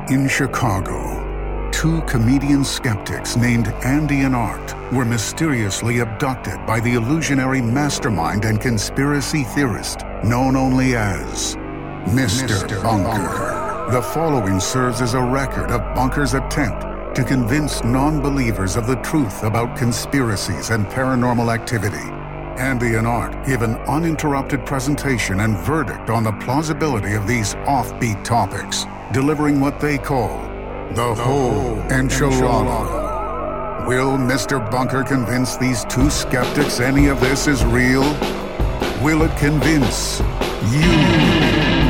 In Chicago, two comedian skeptics named Andy and Art were mysteriously abducted by the illusionary mastermind and conspiracy theorist known only as Mr. Bunker. The following serves as a record of Bunker's attempt to convince non-believers of the truth about conspiracies and paranormal activity. Andy and Art give an uninterrupted presentation and verdict on the plausibility of these offbeat topics, delivering what they call the whole enchilada. Will Mr. Bunker convince these two skeptics any of this is real? Will it convince you?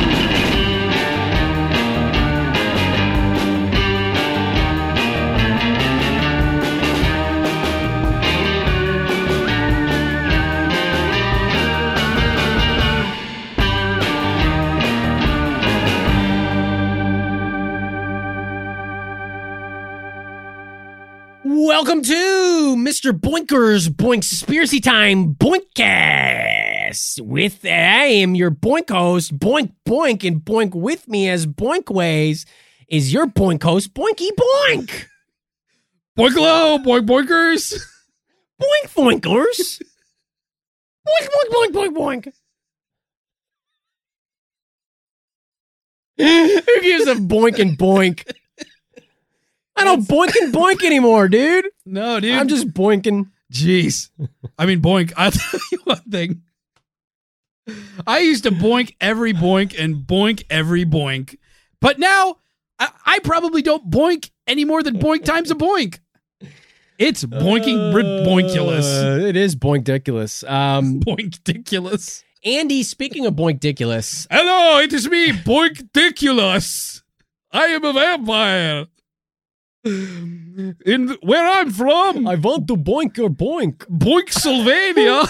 Welcome to Mr. Boinker's Boinkspiracy Time Boinkcast. I am your Boink host, Boink Boink, and Boink with me as Boinkways is your Boink host, Boinky Boink. Boinklo, Boink Boinkers. Boink Boinkers. Boink, boink, boink, boink, boink. Who gives a boink and boink? I don't boink and boink anymore, dude. No, dude. I'm just boinking. Jeez. I mean, boink. I'll tell you one thing. I used to boink every boink and boink every boink. But now, I probably don't boink any more than boink times a boink. It's boinking boinkulous. It is boinkdiculous. Boinkdiculous. Andy, speaking of boinkdiculous. Hello, it is me, Boinkdiculous. I am a vampire. In where I'm from, I want to boink your boink. Boink Sylvania.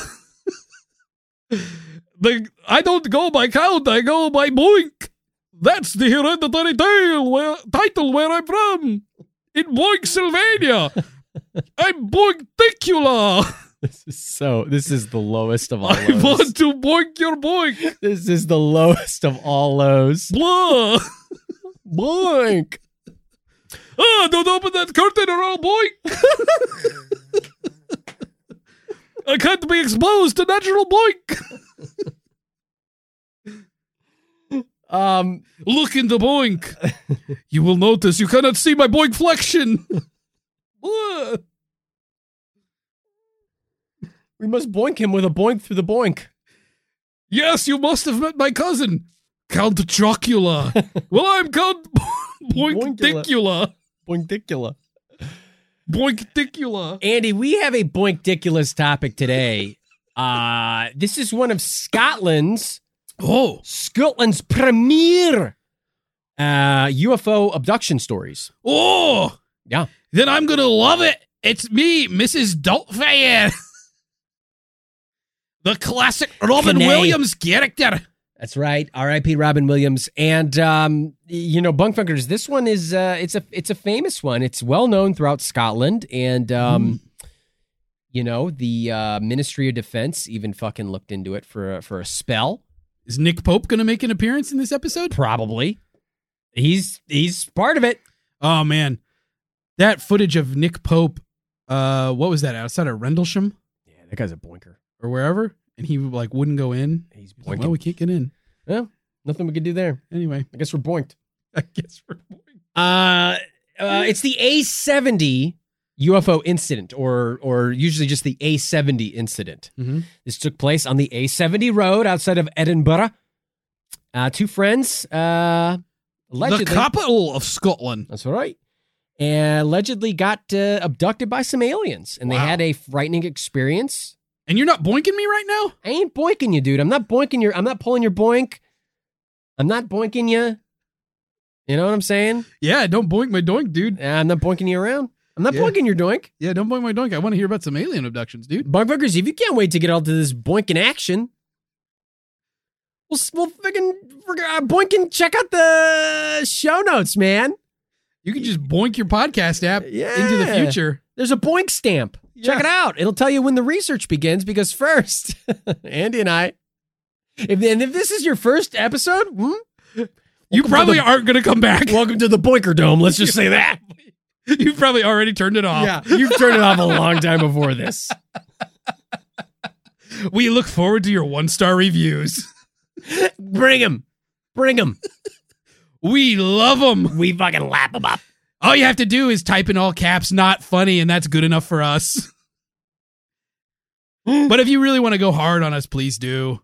I don't go by count, I go by boink. That's the hereditary title where I'm from. In Boink Sylvania. I'm Boinkdicula. This is the lowest of all I lows. want to boink your boink. This is the lowest of all lows. Blah. Boink. Don't open that curtain or I'll boink. I can't be exposed to natural boink. Look in the boink. You will notice you cannot see my boink flexion. We must boink him with a boink through the boink. Yes, you must have met my cousin, Count Chocula. Well, I'm Count Boinkdicula. Boinkdicula. Boinkdicula. Andy, we have a boinkdiculous topic today. This is one of Scotland's premier UFO abduction stories. Oh, yeah. Then I'm gonna love it. It's me, Mrs. Doubtfire. The classic Robin Williams character. That's right. R.I.P. Robin Williams. And, Bunkfunkers, this one is, it's a famous one. It's well known throughout Scotland. And, the Ministry of Defense even fucking looked into it for a spell. Is Nick Pope going to make an appearance in this episode? Probably. He's part of it. Oh, man. That footage of Nick Pope, what was that, outside of Rendlesham? Yeah, that guy's a boinker. Or wherever. And he wouldn't go in. He's boinking. Like, well, we can't get in. Well, nothing we could do there. Anyway, I guess we're boinked. It's the A-70 UFO incident, or usually just the A-70 incident. Mm-hmm. This took place on the A-70 road outside of Edinburgh. Two friends, allegedly, the capital of Scotland. That's right. Allegedly got abducted by some aliens, and they had a frightening experience. And you're not boinking me right now? I ain't boinking you, dude. I'm not pulling your boink. I'm not boinking you. You know what I'm saying? Yeah, don't boink my doink, dude. I'm not boinking you around. I'm not boinking your doink. Yeah, don't boink my doink. I want to hear about some alien abductions, dude. Bunkfuckers, if you can't wait to get all to this boinking action, we'll boink and check out the show notes, man. You can just boink your podcast app into the future. There's a boink stamp. Check it out. It'll tell you when the research begins, because first, Andy and I, if this is your first episode, You probably aren't going to come back. Welcome to the Boinker Dome. Let's just say that. You've probably already turned it off. Yeah, you've turned it off a long time before this. We look forward to your 1-star reviews. Bring him. Bring him. We love them. We fucking lap him up. All you have to do is type in all caps, not funny, and that's good enough for us. But if you really want to go hard on us, please do.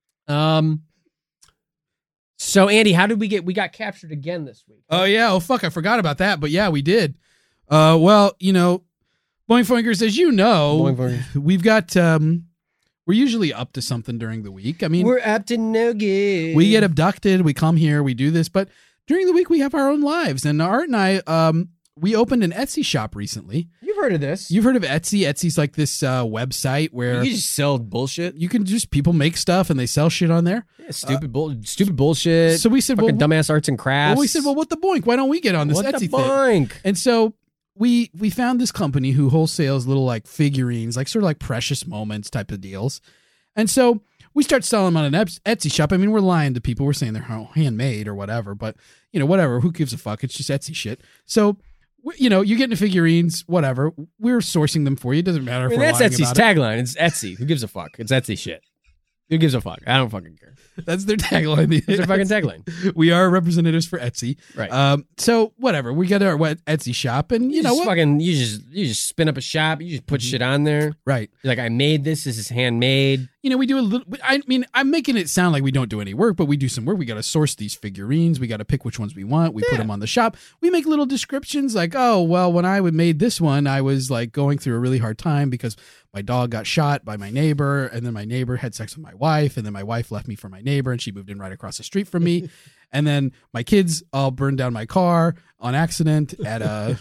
So Andy, how did we got captured again this week? Oh yeah. Oh fuck, I forgot about that. But yeah, we did. Well, you know, Boing Funkers, as you know, we've got we're usually up to something during the week. I mean, we're up to no good. We get abducted, we come here, we do this, but during the week we have our own lives. And Art and I, we opened an Etsy shop recently. You've heard of this? You've heard of Etsy? Etsy's like this website where you just sell bullshit. You can just people make stuff and they sell shit on there. Yeah, stupid bullshit. So we said, fucking dumbass arts and crafts. Well, we said, well, what the boink? Why don't we get on this Etsy thing? And so we found this company who wholesales little like figurines, like sort of like precious moments type of deals. And so we start selling them on an Etsy shop. I mean, we're lying to people. We're saying they're handmade or whatever, but you know, whatever. Who gives a fuck? It's just Etsy shit. So, you know, you get into figurines, whatever. We're sourcing them for you. It doesn't matter if we're lying about it. That's Etsy's tagline. It's Etsy. Who gives a fuck? It's Etsy shit. Who gives a fuck? I don't fucking care. That's their tagline. That's their fucking tagline. We are representatives for Etsy. Right. So whatever. We got our Etsy shop and you know what? You just spin up a shop. You just put shit on there. Right. You're like, I made this. This is handmade. You know, we do a little, I mean, I'm making it sound like we don't do any work, but we do some work. We got to source these figurines. We got to pick which ones we want. We put them on the shop. We make little descriptions like, oh, well, when I made this one, I was like going through a really hard time because my dog got shot by my neighbor, and then my neighbor had sex with my wife, and then my wife left me for my neighbor, and she moved in right across the street from me. And then my kids all burned down my car on accident at a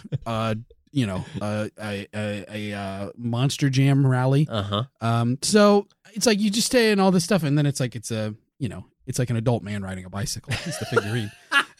Monster Jam rally. So it's like you just stay in all this stuff, and then it's like it's like an adult man riding a bicycle. It's the figurine.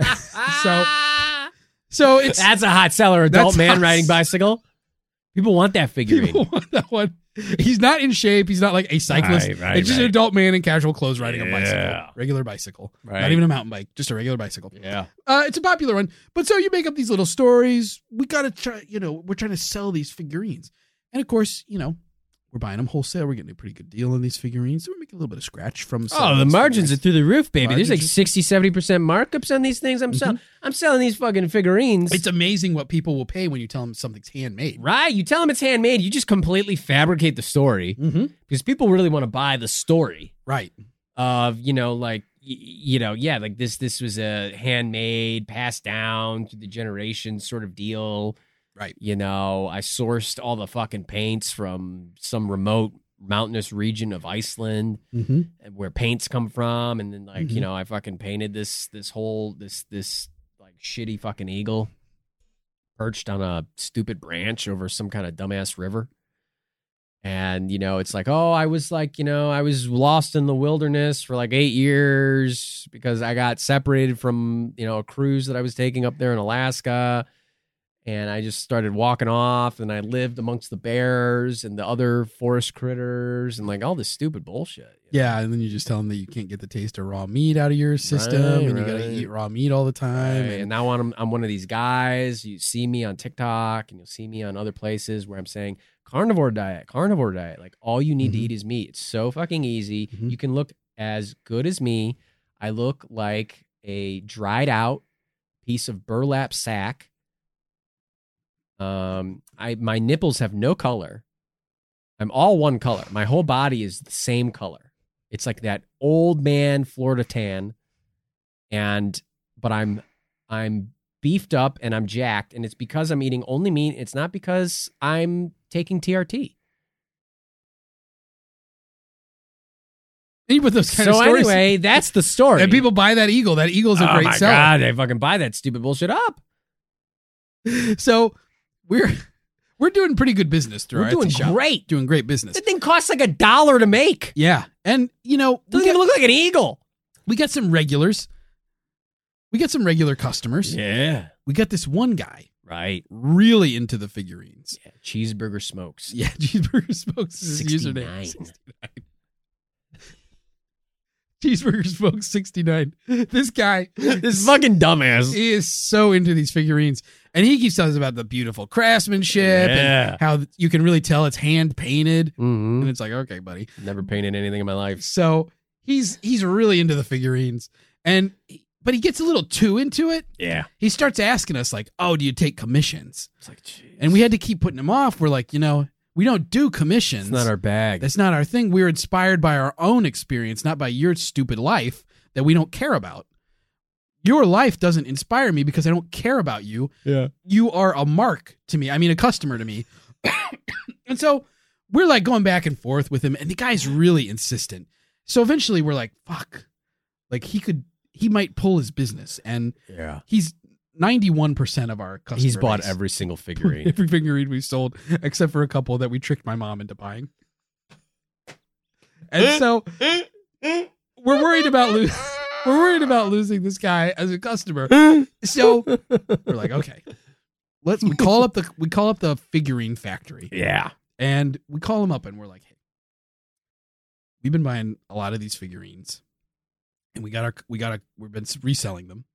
so it's that's a hot seller. Adult man riding bicycle. People want that figurine. People want that one. He's not in shape. He's not like a cyclist. It's just an adult man in casual clothes riding a bicycle. Regular bicycle. Right. Not even a mountain bike. Just a regular bicycle. Yeah. It's a popular one. But so you make up these little stories. We got to try, we're trying to sell these figurines. And of course, we're buying them wholesale. We're getting a pretty good deal on these figurines. So we're making a little bit of scratch from some. Oh, the margins are through the roof, baby. There's like 60-70% markups on these things. I'm selling these fucking figurines. It's amazing what people will pay when you tell them something's handmade. Right. You tell them it's handmade. You just completely fabricate the story because people really want to buy the story. Right. Of, like this was a handmade, passed down through the generations sort of deal. Right. I sourced all the fucking paints from some remote mountainous region of Iceland where paints come from. And then I fucking painted this like shitty fucking eagle perched on a stupid branch over some kind of dumbass river. And, it's like, oh, I was lost in the wilderness for like 8 years because I got separated from, a cruise that I was taking up there in Alaska. And I just started walking off, and I lived amongst the bears and the other forest critters and like all this stupid bullshit. Yeah, and then you just tell them that you can't get the taste of raw meat out of your system, and you got to eat raw meat all the time. Right. And now I'm one of these guys. You see me on TikTok, and you'll see me on other places where I'm saying carnivore diet. Like all you need to eat is meat. It's so fucking easy. You can look as good as me. I look like a dried out piece of burlap sack. My nipples have no color. I'm all one color. My whole body is the same color. It's like that old man Florida tan. But I'm beefed up and I'm jacked, and it's because I'm eating only meat. It's not because I'm taking TRT. With those kind of stories. Anyway, that's the story. And people buy that eagle. That eagle's a great seller. Oh my God, they fucking buy that stupid bullshit up. So we're doing pretty good business through our Etsy shop. Doing great business. That thing costs like $1 to make. Yeah. And, doesn't even look like an eagle. We got some regulars. We got some regular customers. Yeah. We got this one guy. Right. Really into the figurines. Yeah. Cheeseburger Smokes. Yeah. Cheeseburger Smokes is his 69. username. 69. Cheeseburger Smoke 69. This guy, This fucking dumbass. he is so into these figurines. And he keeps telling us about the beautiful craftsmanship Yeah. and how you can really tell it's hand painted. Mm-hmm. And it's like, okay, buddy. Never painted anything in my life. So he's really into the figurines. But he gets a little too into it. Yeah. He starts asking us like, oh, do you take commissions? It's like, jeez. And we had to keep putting him off. We're like, we don't do commissions. It's not our bag. That's not our thing. We're inspired by our own experience, not by your stupid life that we don't care about. Your life doesn't inspire me because I don't care about you. Yeah. You are a mark to me. I mean, a customer to me. And so we're like going back and forth with him, and the guy's really insistent. So eventually we're like, fuck. Like he might pull his business. And Yeah. he's 91% of our customers. He's bought every single figurine. Every figurine we sold, except for a couple that we tricked my mom into buying. And so we're worried about losing this guy as a customer. So we're like, okay, we call up the figurine factory, Yeah. and we call them up, and we're like, hey, we've been buying a lot of these figurines, and we've been reselling them,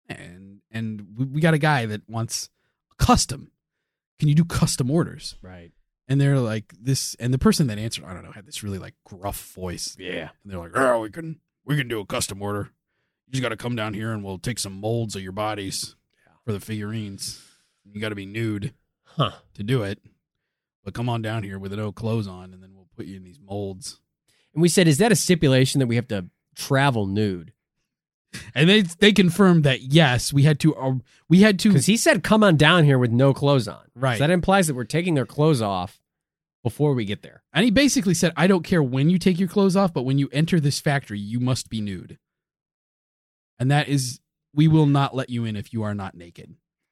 and we got a guy that wants custom. Can you do custom orders? Right. And they're like this, and the person that answered, I don't know, had this really like gruff voice. Yeah. And they're like, oh, we can do a custom order. You just got to come down here and we'll take some molds of your bodies for the figurines. You got to be nude to do it. But come on down here with no clothes on, and then we'll put you in these molds. And we said, is that a stipulation that we have to travel nude? And they confirmed that yes, we had to Because he said, come on down here with no clothes on. Right. So that implies that we're taking their clothes off before we get there. And he basically said, I don't care when you take your clothes off, but when you enter this factory, you must be nude. And that is, we will not let you in if you are not naked.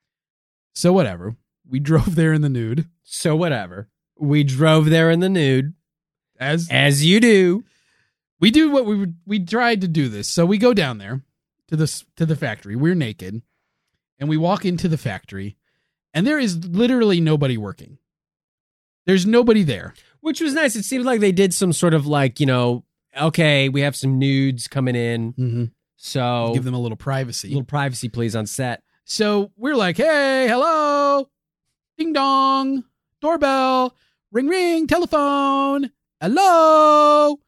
So whatever. We drove there in the nude. So whatever. We drove there in the nude. As you do. We do what we tried to do this. So we go down there to the factory. We're naked. And we walk into the factory. And there is literally nobody working. There's nobody there. Which was nice. It seemed like they did some sort of like, okay, we have some nudes coming in. Mm-hmm. So Give them a little privacy. A little privacy, please, on set. So we're like, hey, hello. Ding dong. Doorbell. Ring, ring. Telephone. Hello.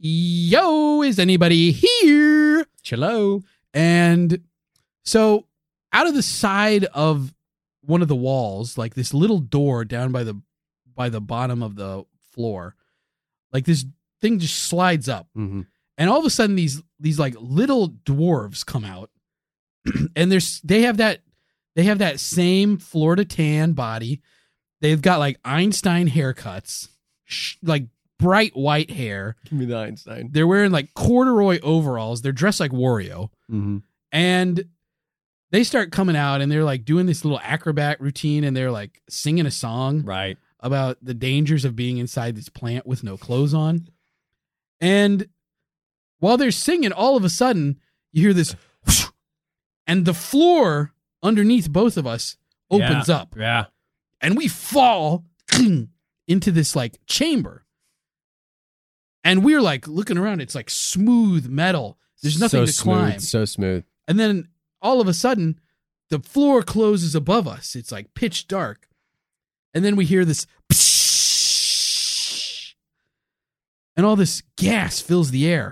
Yo, is anybody here? Cello. And so out of the side of one of the walls, like this little door down by the bottom of the floor, like this thing just slides up. Mm-hmm. And all of a sudden these like little dwarves come out. And they have that same Florida tan body. They've got like Einstein haircuts, like bright white hair. Give me the Einstein. They're wearing like corduroy overalls. They're dressed like Wario. Mm-hmm. And they start coming out and they're like doing this little acrobat routine, and they're like singing a song Right. about the dangers of being inside this plant with no clothes on. And while they're singing, all of a sudden you hear this whoosh, and the floor underneath both of us opens up. Yeah. And we fall into this like chamber. And we're like looking around. It's like smooth metal. There's nothing to climb. So smooth. And then all of a sudden, the floor closes above us. It's like pitch dark. And then we hear this psh, and all this gas fills the air.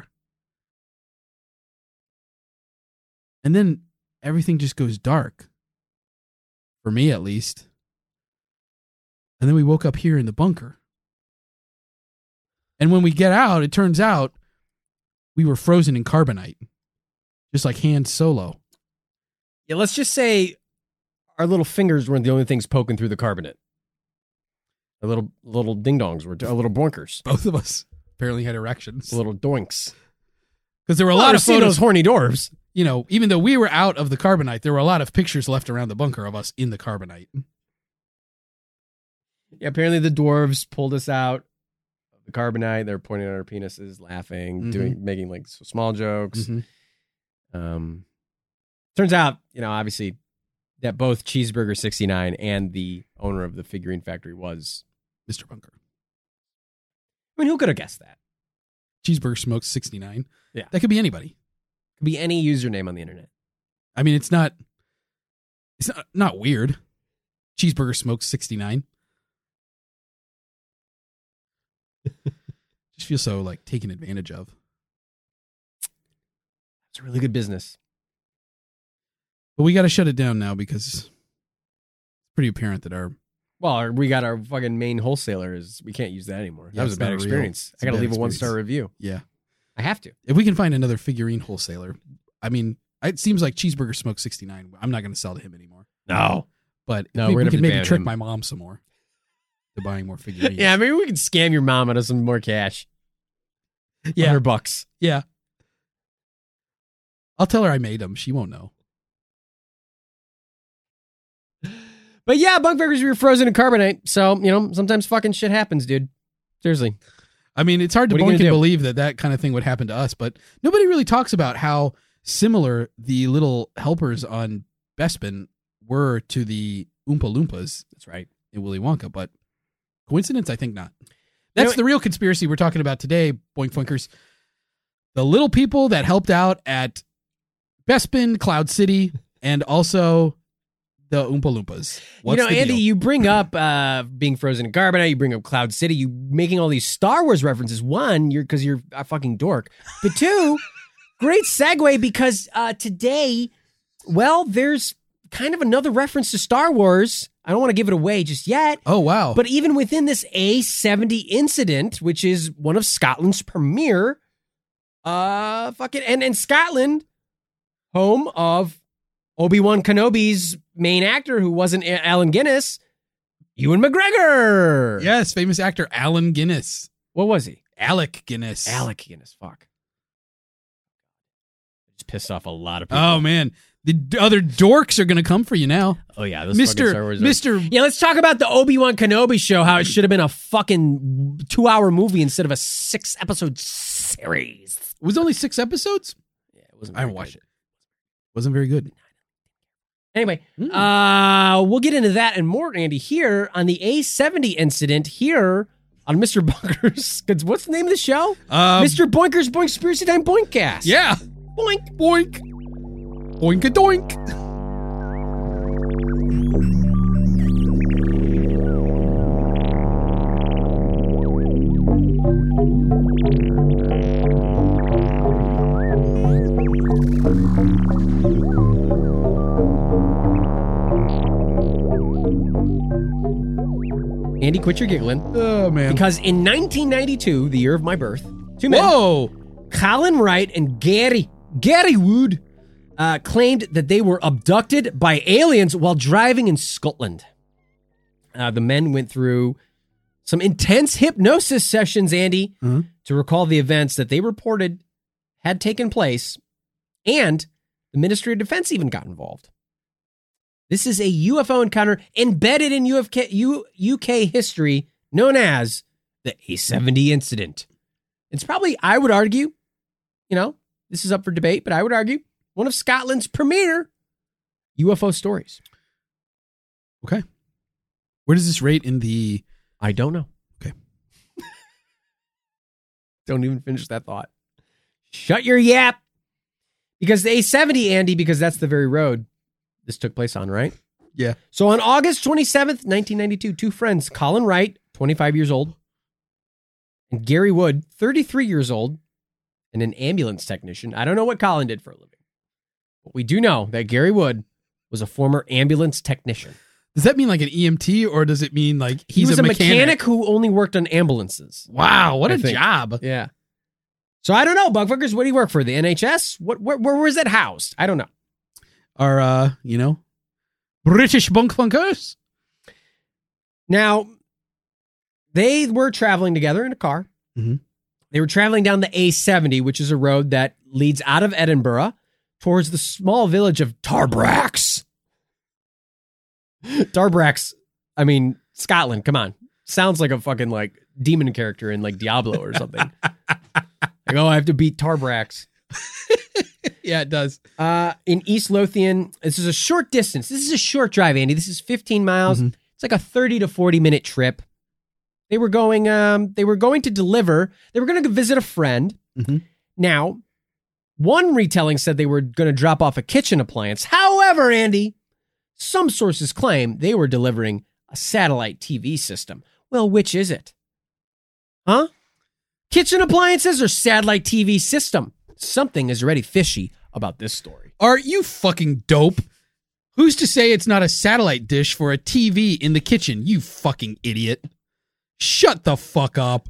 And then everything just goes dark. For me, at least. And then we woke up here in the bunker. And when we get out, it turns out we were frozen in carbonite. Just like Han Solo. Yeah, let's just say our little fingers weren't the only things poking through the carbonate. Our little ding-dongs were, our little boinkers. Both of us apparently had erections. Little doinks. Because there were a lot of seeing photos. those horny dwarves. Even though we were out of the carbonite, there were a lot of pictures left around the bunker of us in the carbonite. Yeah, apparently the dwarves pulled us out of the carbonite. They were pointing at our penises, laughing, making like small jokes. Mm-hmm. Turns out, obviously, that both Cheeseburger 69 and the owner of the figurine factory was Mr. Bunker. I mean, who could have guessed that? Cheeseburger Smokes 69. Yeah. That could be anybody. Could be any username on the internet. I mean, it's not weird. Cheeseburger Smokes 69. Just feel so like taken advantage of. It's a really good business. But we got to shut it down now because it's pretty apparent that we got our fucking main wholesaler. We can't use that anymore. Yeah, That was it's a bad not real. experience. It's I got to a bad leave a 1-star experience. review. Yeah. I have to. If we can find another figurine wholesaler, I mean, it seems like Cheeseburger Smoke 69. I'm not going to sell to him anymore. No. But No, we we're gonna can have to maybe ban trick him. my mom some more to buying more figurines. Yeah, maybe we can scam your mom out of some more cash. Yeah. $100. Yeah. I'll tell her I made them. She won't know. But yeah, bunk burgers were frozen in carbonite. So, sometimes fucking shit happens, dude. Seriously. I mean, it's hard to What are you bunk gonna and do? believe that kind of thing would happen to us, but nobody really talks about how similar the little helpers on Bespin were to the Oompa Loompas That's right. in Willy Wonka, but coincidence? I think not. That's know- the real conspiracy we're talking about today, Boink Funkers. The little people that helped out at Bespin, Cloud City, and also the Oompa Loompas. What's the Andy, deal? you bring up being frozen in carbonite. You bring up Cloud City. You making all these Star Wars references. One, because you're a fucking dork. But two, great segue because today, there's kind of another reference to Star Wars. I don't want to give it away just yet. Oh, wow. But even within this A70 incident, which is one of Scotland's premier, and Scotland, home of Obi-Wan Kenobi's main actor, who wasn't Allen Guinness, Ewan McGregor. Yes, famous actor Allen Guinness. What was he? Alec Guinness. Alec Guinness. Fuck. Just pissed off a lot of people. Oh, man. The other dorks are going to come for you now. Oh, yeah. Those fucking Star Wars Mr. Yeah, let's talk about the Obi-Wan Kenobi show, how it should have been a fucking 2-hour movie instead of a 6-episode series. It was only 6 episodes? Yeah, it wasn't I haven't very watched good. it. Wasn't very good. Anyway, we'll get into that and more, Andy, here on the A70 incident here on Mr. Bunkers. 'Cause what's the name of the show? Mr. Boinkers Boink Conspiracy Time Boinkcast. Yeah. Boink. Boink. Boink-a-doink. Andy, quit your giggling. Oh, man. Because in 1992, the year of my birth, two men, Whoa. Colin Wright and Gary Wood, claimed that they were abducted by aliens while driving in Scotland. The men went through some intense hypnosis sessions, Andy, to recall the events that they reported had taken place, and the Ministry of Defense even got involved. This is a UFO encounter embedded in UK history known as the A70 incident. It's probably, I would argue, this is up for debate, but I would argue one of Scotland's premier UFO stories. Okay. Where does this rate in the... I don't know. Okay. Don't even finish that thought. Shut your yap. Because the A70, Andy, because that's the very road this took place on, right? Yeah. So on August 27th, 1992, two friends, Colin Wright, 25 years old, and Gary Wood, 33 years old, and an ambulance technician. I don't know what Colin did for a living, but we do know that Gary Wood was a former ambulance technician. Does that mean like an EMT or does it mean like He was a mechanic who only worked on ambulances. Wow, what I a think. job. Yeah. So I don't know, Bugfuckers, what do you work for? The NHS? Where was that housed? I don't know. Our, British bunk funkers. Now, they were traveling together in a car. Mhm. They were traveling down the A70, which is a road that leads out of Edinburgh towards the small village of Tarbrax. Tarbrax, Scotland, come on. Sounds like a fucking demon character in Diablo or something. I have to beat Tarbrax. Yeah, it does. In East Lothian, this is a short distance. This is a short drive, Andy. This is 15 miles. Mhm. It's like a 30 to 40 minute trip. They were going to deliver. They were going to visit a friend. Mhm. Now, one retelling said they were going to drop off a kitchen appliance. However, Andy, some sources claim they were delivering a satellite TV system. Well, which is it? Huh? Kitchen appliances or satellite TV system? Something is already fishy about this story. Are you fucking dope? Who's to say it's not a satellite dish for a TV in the kitchen? You fucking idiot. Shut the fuck up.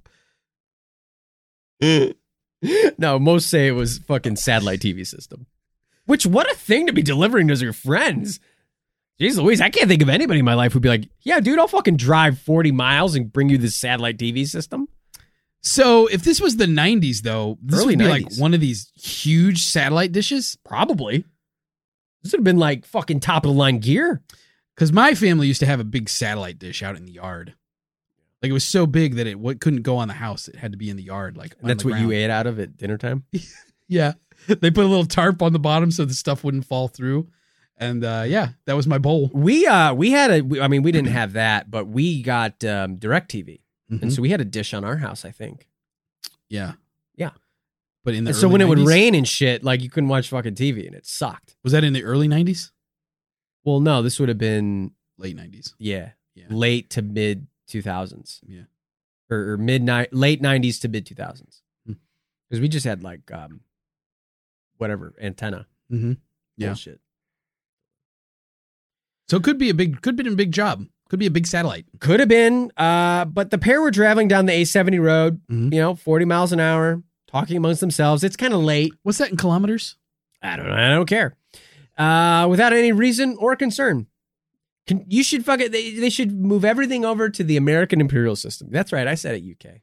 No, most say it was fucking satellite TV system. Which, what a thing to be delivering to your friends. Jeez Louise, I can't think of anybody in my life who'd be like, yeah, dude, I'll fucking drive 40 miles and bring you this satellite TV system. So if this was the 90s, though, this Early would be 90s. like one of these huge satellite dishes. Probably. This would have been like fucking top of the line gear. Because my family used to have a big satellite dish out in the yard. Like, it was so big that it couldn't go on the house. It had to be in the yard. Like, And that's what you ate out of at dinner time? Yeah. They put a little tarp on the bottom so the stuff wouldn't fall through. And yeah, that was my bowl. We didn't have that, but we got DirecTV. And so we had a dish on our house, I think. Yeah. Yeah. But in the And so when early it would 90s? rain and shit, like you couldn't watch fucking TV and it sucked. Was that in the early 90s? Well, no, this would have been, Late 90s. yeah, Yeah. late to mid 2000s. Yeah. Or late 90s to mid 2000s. Hmm. Because we just had like, whatever, antenna. Mm-hmm. Yeah. Bullshit. So it could be a big job. Could be a big satellite. Could have been, but the pair were traveling down the A70 road, Mhm. 40 miles an hour, talking amongst themselves. It's kind of late. What's that in kilometers? I don't care. Without any reason or concern. You should they should move everything over to the American Imperial System. That's right. I said it, UK.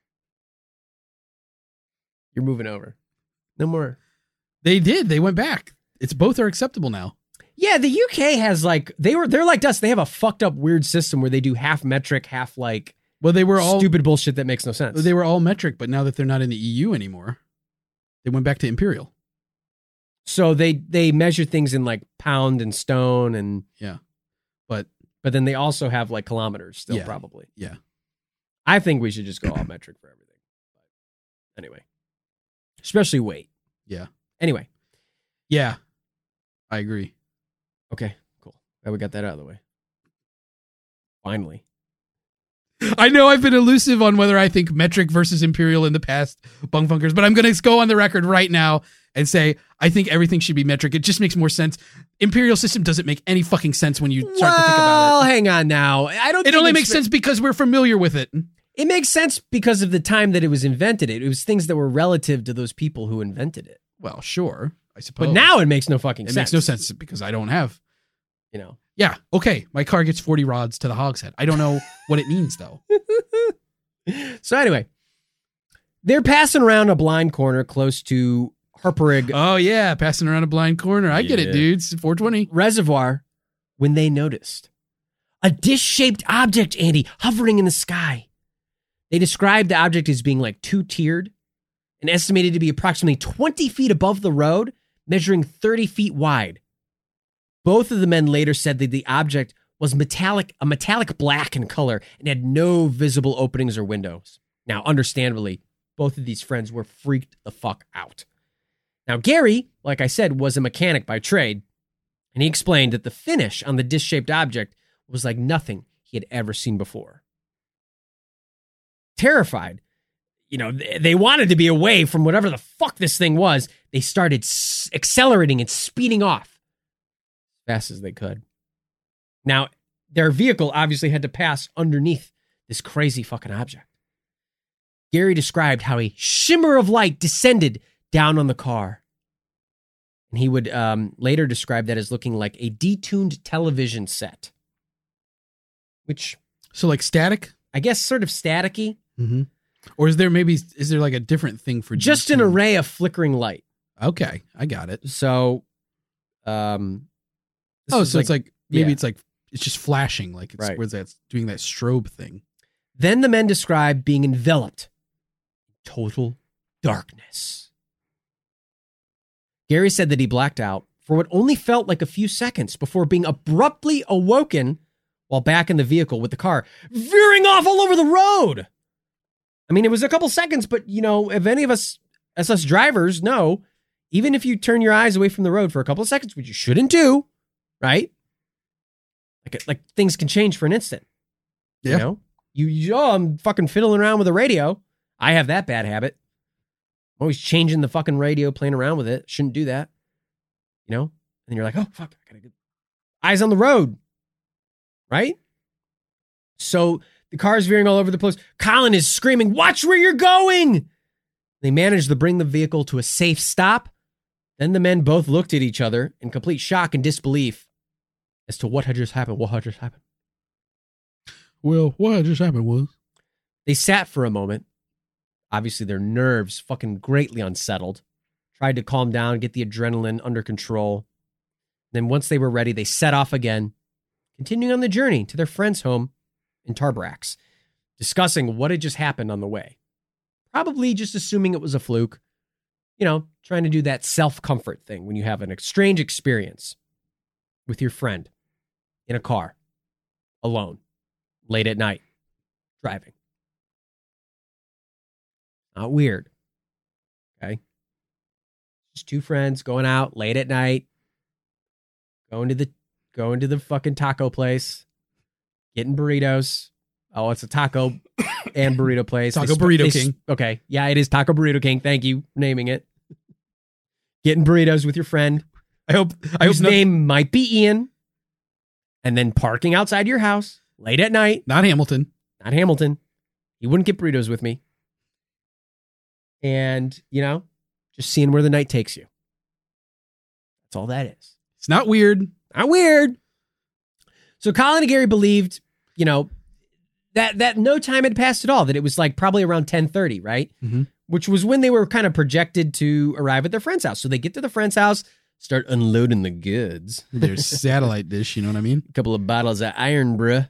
You're moving over. No more. They did. They went back. It's both are acceptable now. Yeah, the UK has like, they're like us. They have a fucked up weird system where they do half metric, half like Well, they were all stupid bullshit that makes no sense. They were all metric, but now that they're not in the EU anymore, they went back to imperial. So they measure things in like pound and stone and Yeah. But then they also have like kilometers still, Yeah. probably. yeah. I think we should just go all metric for everything. Anyway, especially weight. Yeah. Anyway, Yeah. I agree. okay, cool. Glad we got that out of the way. Finally. I know I've been elusive on whether I think metric versus imperial in the past, bung funkers, but I'm going to go on the record right now and say I think everything should be metric. It just makes more sense. Imperial system doesn't make any fucking sense when you start to think about Well, it. hang on now. I don't. It think only it's- makes sense because we're familiar with it. It makes sense because of the time that it was invented. It was things that were relative to those people who invented it. Well, sure, I suppose. But now it makes no fucking it sense. makes no sense because I don't have. You know. Yeah, okay. My car gets 40 rods to the hogshead. I don't know what it means though. So anyway, they're passing around a blind corner close to Harperig Oh yeah, passing around a blind corner. I get Yeah. it, dudes. 420. Reservoir when they noticed a dish-shaped object, Andy, hovering in the sky. They described the object as being like two-tiered and estimated to be approximately 20 feet above the road, measuring 30 feet wide. Both of the men later said that the object was a metallic black in color and had no visible openings or windows. Now, understandably, both of these friends were freaked the fuck out. Now, Gary, like I said, was a mechanic by trade, and he explained that the finish on the dish-shaped object was like nothing he had ever seen before. Terrified, they wanted to be away from whatever the fuck this thing was. They started accelerating and speeding off as fast as they could. Now, their vehicle obviously had to pass underneath this crazy fucking object. Gary described how a shimmer of light descended down on the car. And he would later describe that as looking like a detuned television set. Which, So like static? I guess, sort of staticky. Mm-hmm. Or is there like a different thing for Just an G2? array of flickering light. Okay, I got it. So, So it's it's like maybe yeah. it's like it's just flashing, like it's Right. where that's doing that strobe thing. Then the men described being enveloped in total darkness. Gary said that he blacked out for what only felt like a few seconds before being abruptly awoken while back in the vehicle with the car veering off all over the road. I mean, it was a couple seconds, but if any of us, as us drivers, know, even if you turn your eyes away from the road for a couple of seconds, which you shouldn't do, right? Like things can change for an instant. Yeah. I'm fucking fiddling around with the radio. I have that bad habit. I'm always changing the fucking radio, playing around with it. Shouldn't do that. And you're like, oh, fuck, I gotta get eyes on the road. Right? So the car's veering all over the place. Colin is screaming, watch where you're going. They managed to bring the vehicle to a safe stop. Then the men both looked at each other in complete shock and disbelief as to what had just happened. What had just happened? Well, what had just happened was... They sat for a moment. Obviously, their nerves fucking greatly unsettled. Tried to calm down, get the adrenaline under control. Then once they were ready, they set off again, continuing on the journey to their friend's home in Tarbrax, discussing what had just happened on the way. Probably just assuming it was a fluke. Trying to do that self-comfort thing when you have an strange experience with your friend in a car, alone, late at night, driving. Not weird. Okay? Just two friends going out late at night, going to the fucking taco place, getting burritos. Oh, it's a taco and burrito place. Taco Burrito King. Okay. Yeah, it is Taco Burrito King. Thank you for naming it. Getting burritos with your friend. I hope Whose name might be Ian. And then parking outside your house late at night. Not Hamilton. Not Hamilton. He wouldn't get burritos with me. And, just seeing where the night takes you. That's all that is. It's not weird. Not weird. So Colin and Gary believed, that no time had passed at all, that it was like probably around 10:30, right? Mm-hmm. Which was when they were kind of projected to arrive at their friend's house. So they get to the friend's house, start unloading the goods. There's satellite dish, you know what I mean? A couple of bottles of Iron Brew.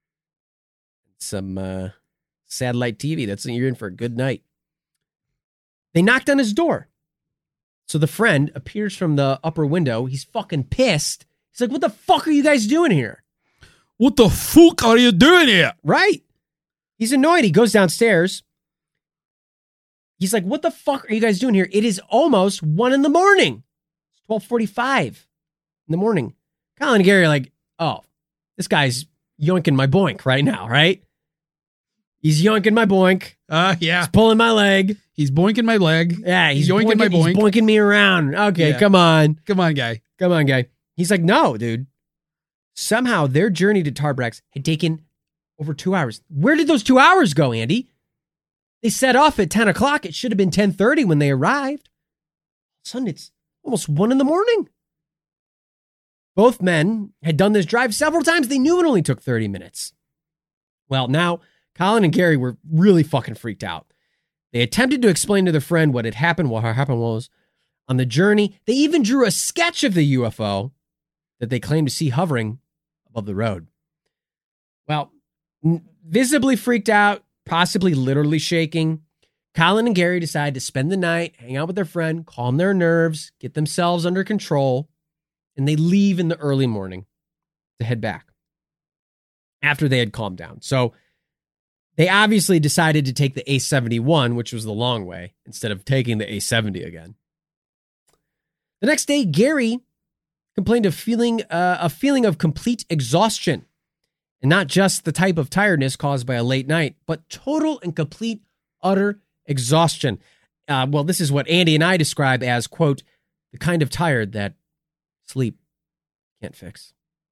Some satellite TV. You're in for a good night. They knocked on his door. So the friend appears from the upper window. He's fucking pissed. He's like, what the fuck are you guys doing here? What the fuck are you doing here? Right. He's annoyed. He goes downstairs. He's like, what the fuck are you guys doing here? It is almost 1 a.m. It's 12:45 in the morning. Colin and Gary are like, oh, this guy's yoinking my boink right now, right? He's yoinking my boink. Yeah. He's pulling my leg. He's boinking my leg. Yeah, he's yoinking my boink. He's boinking me around. Okay, Yeah. Come on. Come on, guy. Come on, guy. He's like, no, dude. Somehow their journey to Tarbrax had taken over 2 hours. Where did those 2 hours go, Andy? They set off at 10 o'clock. It should have been 10:30 when they arrived. Son, it's almost 1 a.m. Both men had done this drive several times. They knew it only took 30 minutes. Well, now Colin and Gary were really fucking freaked out. They attempted to explain to their friend what had happened. What had happened was, on the journey, they even drew a sketch of the UFO that they claimed to see hovering above the road. Well, visibly freaked out, possibly literally shaking, Colin and Gary decide to spend the night, hang out with their friend, calm their nerves, get themselves under control, and they leave in the early morning to head back after they had calmed down. So they obviously decided to take the A71, which was the long way, instead of taking the A70 again. The next day, Gary complained of a feeling of complete exhaustion, and not just the type of tiredness caused by a late night, but total and complete, utter exhaustion. Well, this is what Andy and I describe as, quote, the kind of tired that sleep can't fix.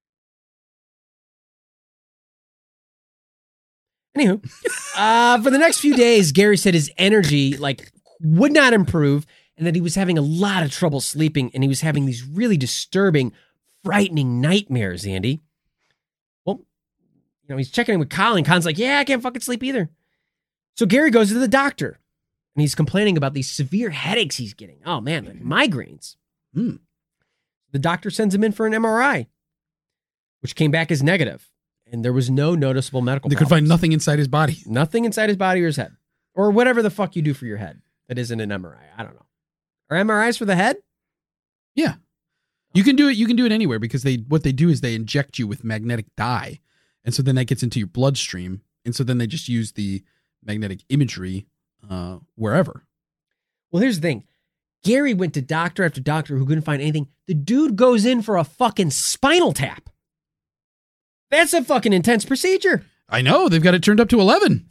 Anywho, for the next few days, Gary said his energy would not improve and that he was having a lot of trouble sleeping and he was having these really disturbing, frightening nightmares, Andy. Well, he's checking in with Colin. Colin's like, yeah, I can't fucking sleep either. So Gary goes to the doctor and he's complaining about these severe headaches he's getting. Oh, man, like migraines. The doctor sends him in for an MRI, which came back as negative. And there was no noticeable medical They problems. could find nothing inside his body. Nothing inside his body or his head. Or whatever the fuck you do for your head that isn't an MRI. I don't know. Are MRIs for the head? Yeah. You can do it anywhere because what they do is they inject you with magnetic dye. And so then that gets into your bloodstream. And so then they just use the magnetic imagery wherever. Well, here's the thing. Gary went to doctor after doctor who couldn't find anything. The dude goes in for a fucking spinal tap. That's a fucking intense procedure. I know. They've got it turned up to 11.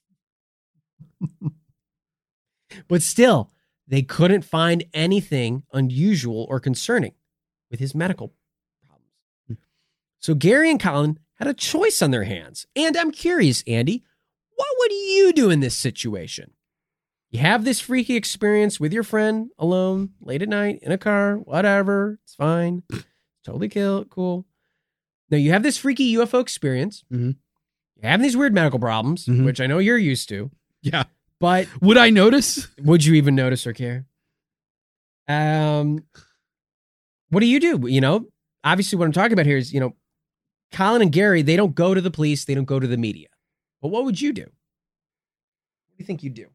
But still, they couldn't find anything unusual or concerning with his medical problems. So Gary and Colin had a choice on their hands. And I'm curious, Andy, what would you do in this situation? You have this freaky experience with your friend alone, late at night, in a car, whatever. It's fine. Totally cool. Now, you have this freaky UFO experience. Mm-hmm. You have these weird medical problems, which I know you're used to. Yeah. But would I notice? Would you even notice or care? What do? You know, obviously what I'm talking about here is, you know, Colin and Gary, they don't go to the police. They don't go to the media. But what would you do? What do you think you'd do?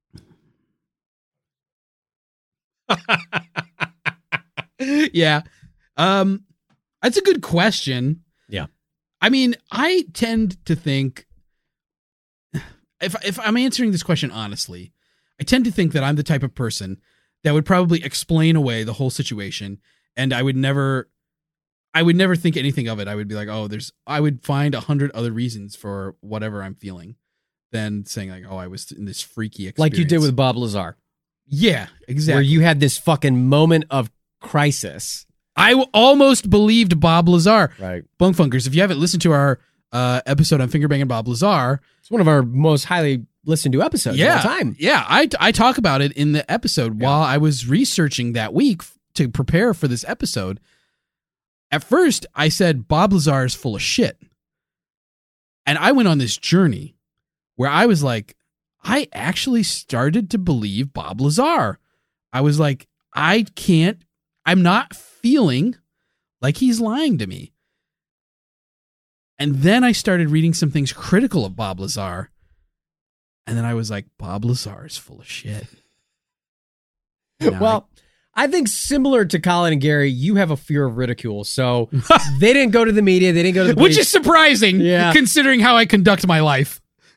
Yeah. That's a good question. Yeah. I mean, I tend to think, if I'm answering this question honestly, I tend to think that I'm the type of person that would probably explain away the whole situation, and I would never think anything of it. I would be like, I would find 100 other reasons for whatever I'm feeling than saying like, I was in this freaky experience. Like you did with Bob Lazar. Yeah, exactly. Where you had this fucking moment of crisis. I almost believed Bob Lazar. Right. Bunk Funkers, if you haven't listened to our episode on Fingerbanging Bob Lazar, it's one of our most highly listened to episodes of all time. Yeah, I talk about it in the episode while I was researching that week to prepare for this episode. At first, I said Bob Lazar is full of shit. And I went on this journey where I was like, I actually started to believe Bob Lazar. I was like, I'm not feeling like he's lying to me. And then I started reading some things critical of Bob Lazar. And then I was like, Bob Lazar is full of shit. Well, I think similar to Colin and Gary, you have a fear of ridicule. So they didn't go to the media. They didn't go to the police. Which is surprising, considering how I conduct my life.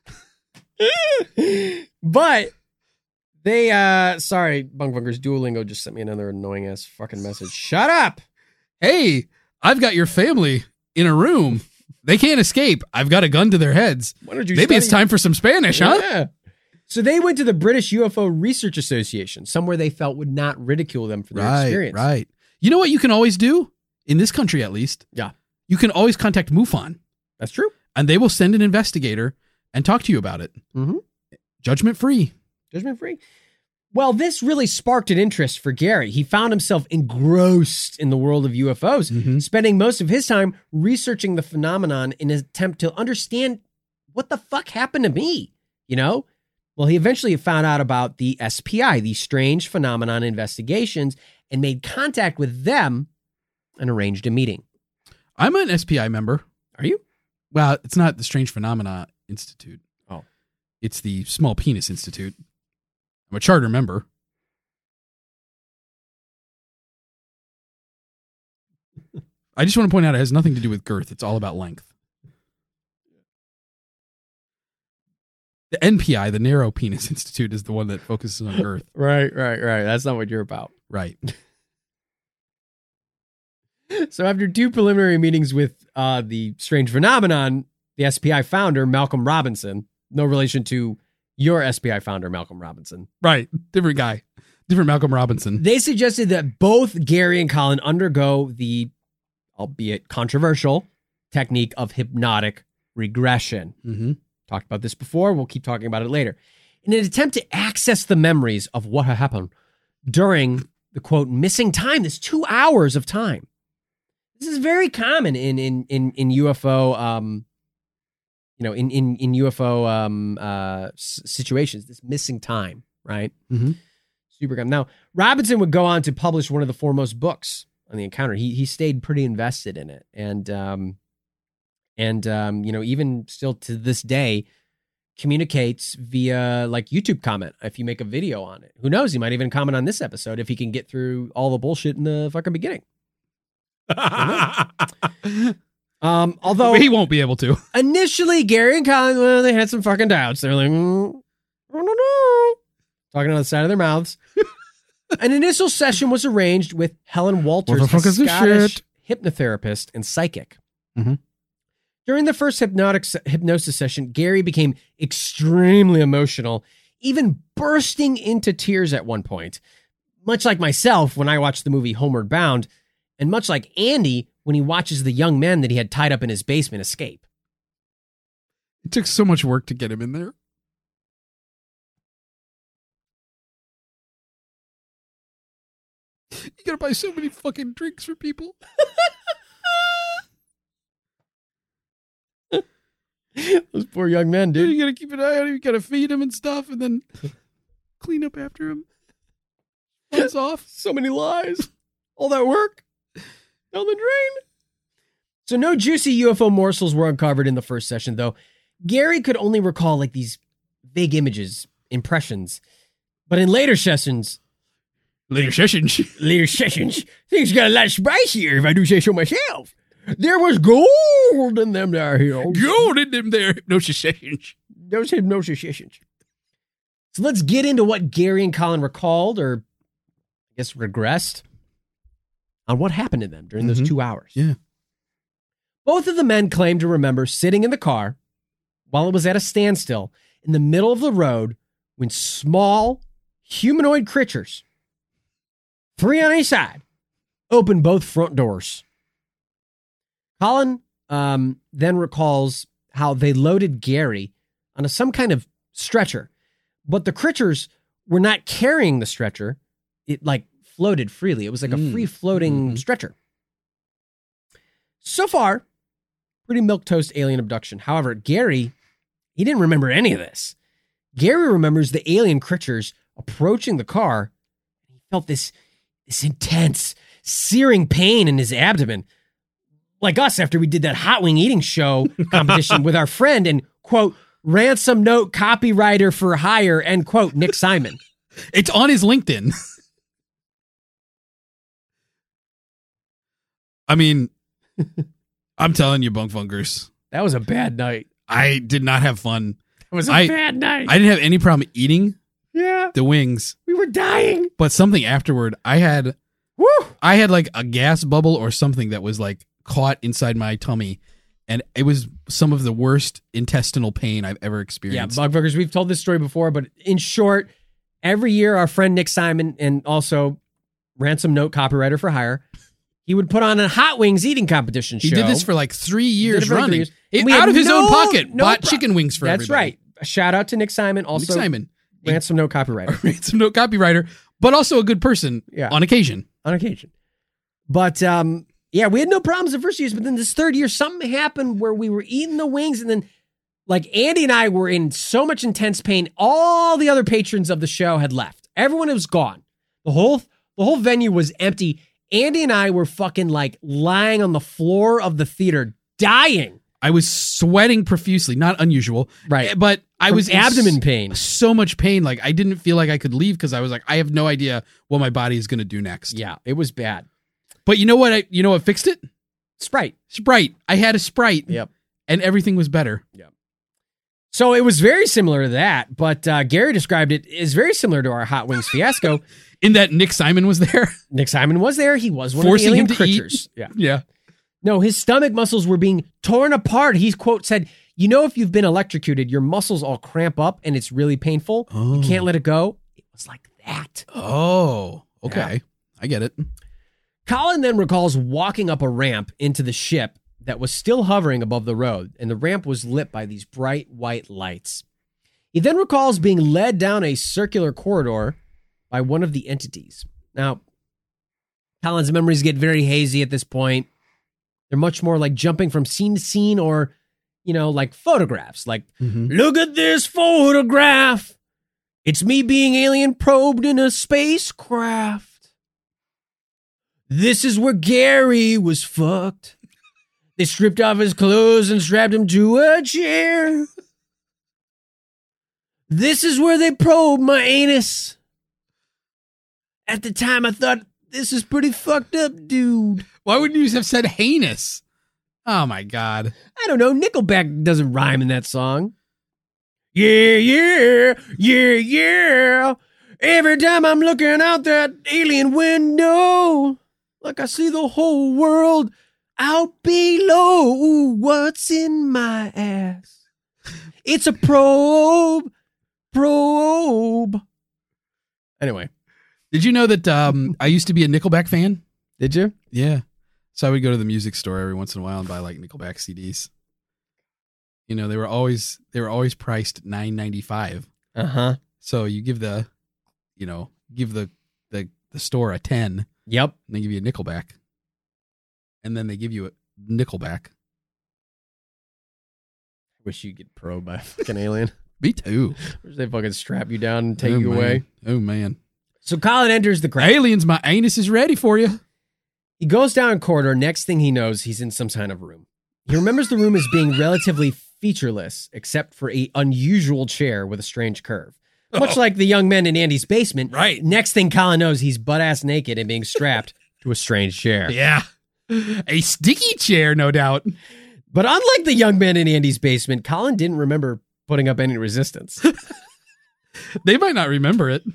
But they, sorry, Bunk Bunkers, Duolingo just sent me another annoying ass fucking message. Shut up. Hey, I've got your family in a room. They can't escape. I've got a gun to their heads. Maybe it's time for some Spanish, huh? Yeah. So they went to the British UFO Research Association, somewhere they felt would not ridicule them for their experience. Right. You know what you can always do? In this country, at least. Yeah. You can always contact MUFON. That's true. And they will send an investigator and talk to you about it. Mm-hmm. Judgment free. Judgment free. Well, this really sparked an interest for Gary. He found himself engrossed in the world of UFOs, spending most of his time researching the phenomenon in an attempt to understand what the fuck happened to me, you know? Well, he eventually found out about the SPI, the Strange Phenomenon Investigations, and made contact with them and arranged a meeting. I'm an SPI member. Are you? Well, it's not the Strange Phenomena Institute. Oh. It's the Small Penis Institute. I'm a charter member. I just want to point out it has nothing to do with girth. It's all about length. The NPI, the Narrow Penis Institute, is the one that focuses on girth. Right. That's not what you're about. Right. So after 2 preliminary meetings with the Strange Phenomenon, the SPI founder, Malcolm Robinson, no relation to your SPI founder, Malcolm Robinson. Right. Different guy. Different Malcolm Robinson. They suggested that both Gary and Colin undergo the, albeit controversial, technique of hypnotic regression. Mm-hmm. Talked about this before. We'll keep talking about it later. In an attempt to access the memories of what had happened during the, quote, missing time, this 2 hours of time. This is very common in UFO, in UFO situations, this missing time, right? Mm-hmm. Super common. Now, Robinson would go on to publish one of the foremost books on the encounter. He stayed pretty invested in it. And even still to this day, communicates via like YouTube comment if you make a video on it. Who knows? He might even comment on this episode if he can get through all the bullshit in the fucking beginning. Although he won't be able to. initially, Gary and Colin, well, they had some fucking doubts. They're like, I don't know. Talking on the side of their mouths. An initial session was arranged with Helen Walters, What the fuck a is this Scottish shit? hypnotherapist and psychic. Mhm. During the first hypnosis session, Gary became extremely emotional, even bursting into tears at one point. Much like myself when I watched the movie Homeward Bound, and much like Andy when he watches the young men that he had tied up in his basement escape. It took so much work to get him in there. You gotta buy so many fucking drinks for people. Those poor young men, Dude, dude. you gotta keep an eye on him. You gotta feed him and stuff, and then clean up after him. Runs off. So many lies. All that work down the drain. So no juicy UFO morsels were uncovered in the first session, though. Gary could only recall like these vague images, impressions. But in later sessions, things got a lot spicier, if I do say so myself. There was gold in them there hills. Gold in them there hypnosis sessions. Those hypnosis sessions. So let's get into what Gary and Colin recalled, or I guess regressed, on what happened to them during those 2 hours. Yeah. Both of the men claimed to remember sitting in the car while it was at a standstill in the middle of the road when small humanoid creatures, 3 on each side, opened both front doors. Colin then recalls how they loaded Gary on some kind of stretcher, but the creatures were not carrying the stretcher. It like floated freely. It was like a free floating stretcher. So far, pretty milquetoast alien abduction. However, Gary, he didn't remember any of this. Gary remembers the alien creatures approaching the car. He felt this intense, searing pain in his abdomen. Like us after we did that hot wing eating show competition with our friend and, quote, ransom note copywriter for hire, end quote, Nick Simon. It's on his LinkedIn. I mean, I'm telling you, bunk funkers, That was a bad night. I did not have fun. It was a bad night. I didn't have any problem eating Yeah. the wings, We were dying. but something afterward, I had like a gas bubble or something that was like caught inside my tummy, and it was some of the worst intestinal pain I've ever Yeah, experienced. Bugfuckers, we've told this story before, but in short, every year our friend Nick Simon, and also ransom note copywriter for hire, he would put on a Hot Wings eating competition show. He did this for like 3 Did it years for like 3 running. years. It- And we out had of his own pocket, no bought pro- chicken wings for That's everybody. right. A shout out to Nick Simon, also Nick Simon, ransom note copywriter ransom note copywriter, but also a good person Yeah. on occasion. on occasion. But yeah, we had no problems the first years, but then this third year, something happened where we were eating the wings, and then like Andy and I were in so much intense pain. All the other patrons of the show had left. Everyone was gone. The whole venue was empty. Andy and I were fucking like lying on the floor of the theater, dying. I was sweating profusely, not unusual, Right. But I From was in abdomen pain. so much pain. Like I didn't feel like I could leave because I was like, I have no idea what my body is going to do next. Yeah, it was bad. But you know what? You know what fixed it? Sprite. Sprite. I had a Sprite. Yep. And everything was better. So it was very similar to that, but Gary described it as very similar to our Hot Wings fiasco. In that Nick Simon was there. Nick Simon was there. He was one Forcing of the him alien to eat. creatures. Yeah. Yeah. No, his stomach muscles were being torn apart. He's, quote, said, you know, if you've been electrocuted, your muscles all cramp up and it's really painful. You can't let it go. It was like that. Oh, okay. I get it. Colin then recalls walking up a ramp into the ship that was still hovering above the road, and the ramp was lit by these bright white lights. He then recalls being led down a circular corridor by one of the entities. Now, Colin's memories get very hazy at this point. They're much more like jumping from scene to scene, or, you know, like photographs. Like, look at this photograph. It's me being alien probed in a spacecraft. This is where Gary was fucked. They stripped off his clothes and strapped him to a chair. This is where they probed my anus. At the time, I thought, this is pretty fucked up, dude. Why wouldn't you have said heinous? Oh my God. I don't know. Nickelback doesn't rhyme in that song. Yeah, yeah, yeah, yeah. Every time I'm looking out that alien window, like I see the whole world out below. Ooh, what's in my ass? It's a probe. Anyway. Did you know that I used to be a Nickelback fan? Did you? Yeah. So I would go to the music store every once in a while and buy like Nickelback CDs. You know, they were always priced $9.95. Uh-huh. So you give the store a 10. Yep. And they give you a Nickelback. And then they give you a Nickelback. Wish you could probe by a fucking alien. Me too. Wish they fucking strap you down and take you man. away. Oh man. So Colin enters the crowd. Aliens, my anus is ready for you. He goes down a corridor. Next thing he knows, he's in some kind of room. He remembers the room as being relatively featureless, except for an unusual chair with a strange curve. Much like the young men in Andy's basement. Right. Next thing Colin knows, he's butt-ass naked and being strapped to a strange chair. Yeah. A sticky chair, no doubt. But unlike the young men in Andy's basement, Colin didn't remember putting up any resistance. They might not remember it.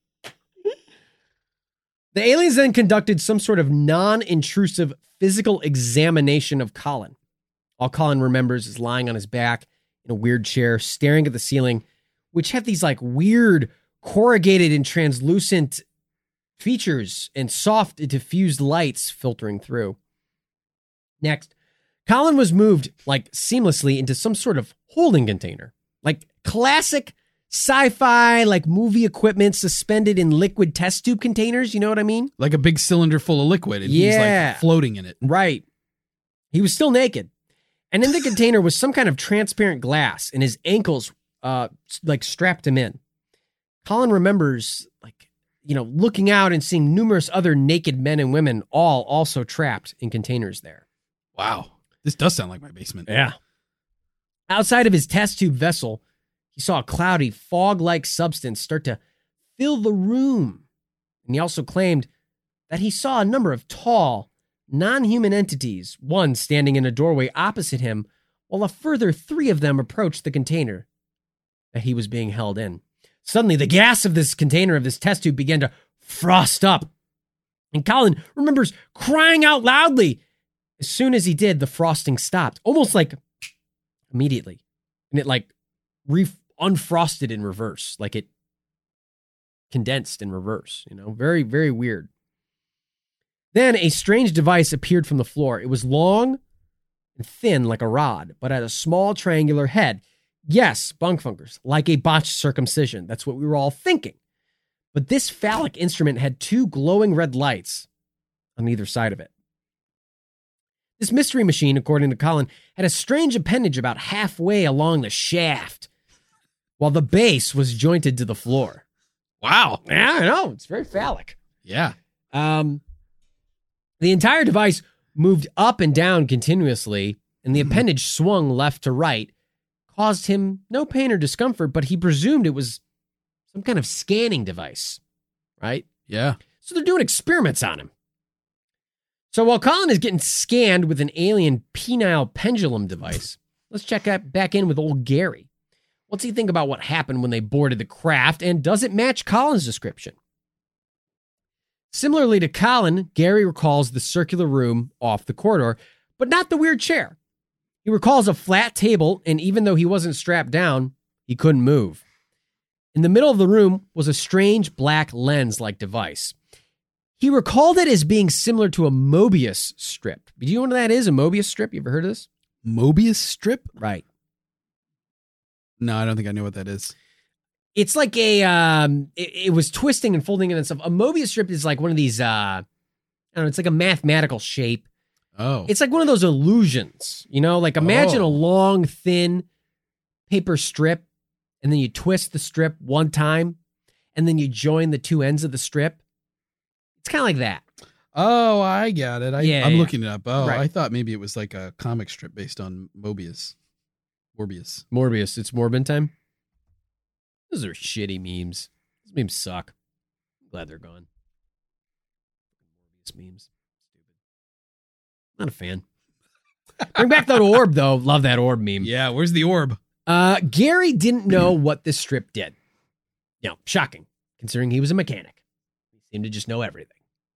The aliens then conducted some sort of non-intrusive physical examination of Colin. All Colin remembers is lying on his back in a weird chair, staring at the ceiling, which had these like weird corrugated and translucent features and soft diffused lights filtering through. Next, Colin was moved like seamlessly into some sort of holding container, like classic sci-fi, like movie equipment suspended in liquid test tube containers. You know what I mean? Like a big cylinder full of liquid, and he's like floating in it. Right. He was still naked. And in the container was some kind of transparent glass, and his ankles like strapped him in. Colin remembers looking out and seeing numerous other naked men and women, all also trapped in containers there. Wow. This does sound like my basement. Yeah. Outside of his test tube vessel, he saw a cloudy, fog-like substance start to fill the room. And he also claimed that he saw a number of tall, non-human entities, one standing in a doorway opposite him, while a further 3 of them approached the container that he was being held in. Suddenly, the gas of this container, of this test tube, began to frost up. And Colin remembers crying out loudly. As soon as he did, the frosting stopped, almost like immediately. And it unfrosted in reverse, like it condensed in reverse, very, very weird. Then a strange device appeared from the floor. It was long and thin like a rod, but had a small triangular head. Yes, bunkfunkers, like a botched circumcision. That's what we were all thinking. But this phallic instrument had 2 glowing red lights on either side of it. This mystery machine, according to Colin, had a strange appendage about halfway along the shaft, while the base was jointed to the floor. Wow. Yeah, I know. It's very phallic. Yeah. The entire device moved up and down continuously, and the appendage swung left to right, caused him no pain or discomfort, but he presumed it was some kind of scanning device, right? Yeah. So they're doing experiments on him. So while Colin is getting scanned with an alien penile pendulum device, let's check back in with old Gary. What's he think about what happened when they boarded the craft, and does it match Colin's description? Similarly to Colin, Gary recalls the circular room off the corridor, but not the weird chair. He recalls a flat table, and even though he wasn't strapped down, he couldn't move. In the middle of the room was a strange black lens-like device. He recalled it as being similar to a Mobius strip. Do you know what that is, a Mobius strip? You ever heard of this? Mobius strip? Right. No, I don't think I know what that is. It's like it was twisting and folding in and stuff. A Mobius strip is like one of these, I don't know, it's like a mathematical shape. Oh. It's like one of those illusions, like imagine a long, thin paper strip, and then you twist the strip one time, and then you join the 2 ends of the strip. It's kind of like that. Oh, I got it. I'm looking it up. Oh, right. I thought maybe it was like a comic strip based on Morbius. It's Morbin time. Those are shitty memes. Those memes suck. I'm glad they're gone. Morbius memes. Stupid. Not a fan. Bring back that orb, though. Love that orb meme. Yeah, where's the orb? Gary didn't know what this strip did. Shocking, considering he was a mechanic. He seemed to just know everything.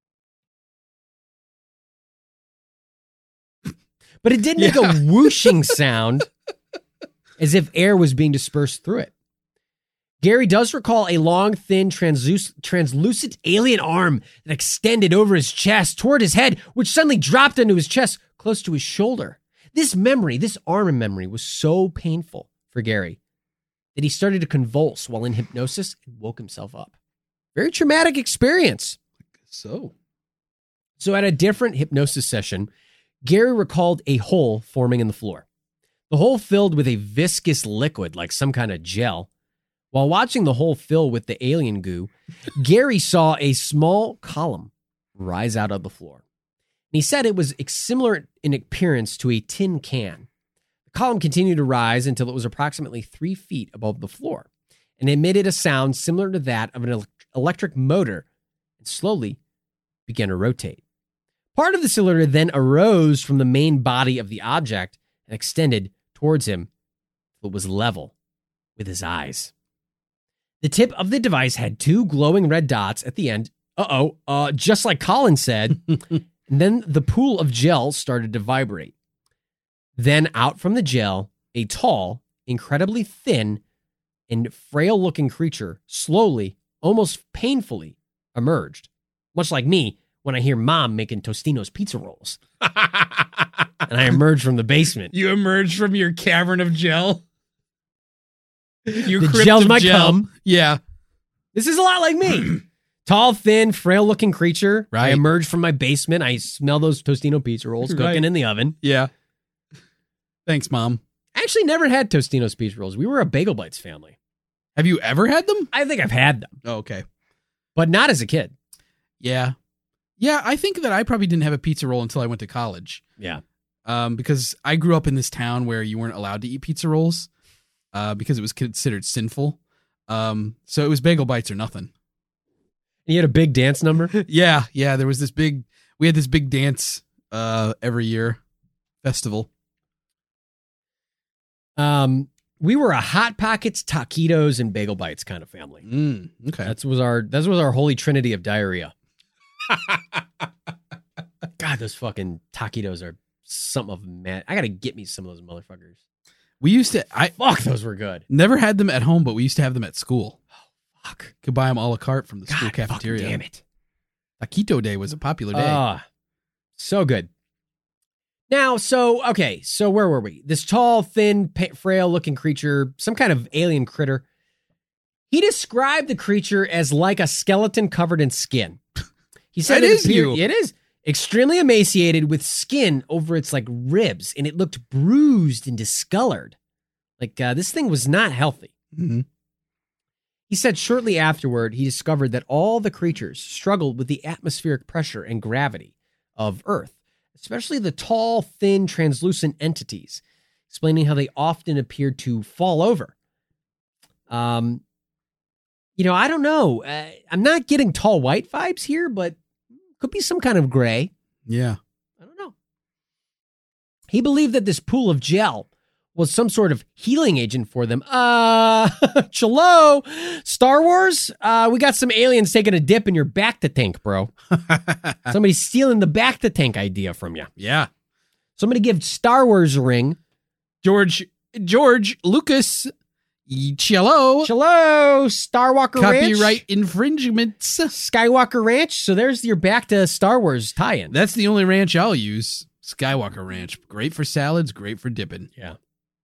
But it did make a whooshing sound as if air was being dispersed through it. Gary does recall a long, thin, translucent alien arm that extended over his chest toward his head, which suddenly dropped into his chest close to his shoulder. This arm memory was so painful for Gary that he started to convulse while in hypnosis and woke himself up. Very traumatic experience. So at a different hypnosis session, Gary recalled a hole forming in the floor. The hole filled with a viscous liquid like some kind of gel. While watching the hole fill with the alien goo, Gary saw a small column rise out of the floor. And he said it was similar in appearance to a tin can. The column continued to rise until it was approximately 3 feet above the floor and emitted a sound similar to that of an electric motor and slowly began to rotate. Part of the cylinder then arose from the main body of the object and extended towards him until it was level with his eyes. The tip of the device had 2 glowing red dots at the end. Just like Colin said. And then the pool of gel started to vibrate. Then out from the gel, a tall, incredibly thin, and frail-looking creature slowly, almost painfully, emerged. Much like me when I hear Mom making Tostino's pizza rolls. And I emerge from the basement. You emerge from your cavern of gel. The gel's my cum. Yeah. This is a lot like me. Tall, thin, frail-looking creature. Right. I emerge from my basement. I smell those Tostino pizza rolls cooking in the oven. Yeah. Thanks, Mom. I actually never had Tostino's pizza rolls. We were a Bagel Bites family. Have you ever had them? I think I've had them. Oh, okay. But not as a kid. Yeah. Yeah, I think that I probably didn't have a pizza roll until I went to college. Yeah. Because I grew up in this town where you weren't allowed to eat pizza rolls because it was considered sinful. So it was Bagel Bites or nothing. You had a big dance number? Yeah. There was we had this big dance every year, festival. We were a Hot Pockets, taquitos, and Bagel Bites kind of family. Okay. That was our holy trinity of diarrhea. God, those fucking taquitos are something of mad. I gotta get me some of those motherfuckers. We used to. Fuck, those were good. Never had them at home, but we used to have them at school. Oh, fuck. Could buy them a la carte from the school cafeteria. Damn it. Taquito Day was a popular day. So good. Now, so where were we? This tall, thin, frail-looking creature, some kind of alien critter. He described the creature as like a skeleton covered in skin. He said It is extremely emaciated with skin over its like ribs, and it looked bruised and discolored. Like this thing was not healthy. Mm-hmm. He said shortly afterward, he discovered that all the creatures struggled with the atmospheric pressure and gravity of Earth, especially the tall, thin, translucent entities, explaining how they often appeared to fall over. I don't know. I'm not getting tall white vibes here, but could be some kind of gray. Yeah. I don't know. He believed that this pool of gel was some sort of healing agent for them. Chalo, Star Wars, we got some aliens taking a dip in your Bacta tank, bro. Somebody's stealing the Bacta tank idea from you. Yeah. Somebody give Star Wars a ring. George Lucas, Chalo, Starwalker Ranch. Copyright infringements. Skywalker Ranch. So there's your Bacta Star Wars tie-in. That's the only ranch I'll use. Skywalker Ranch. Great for salads, great for dipping. Yeah.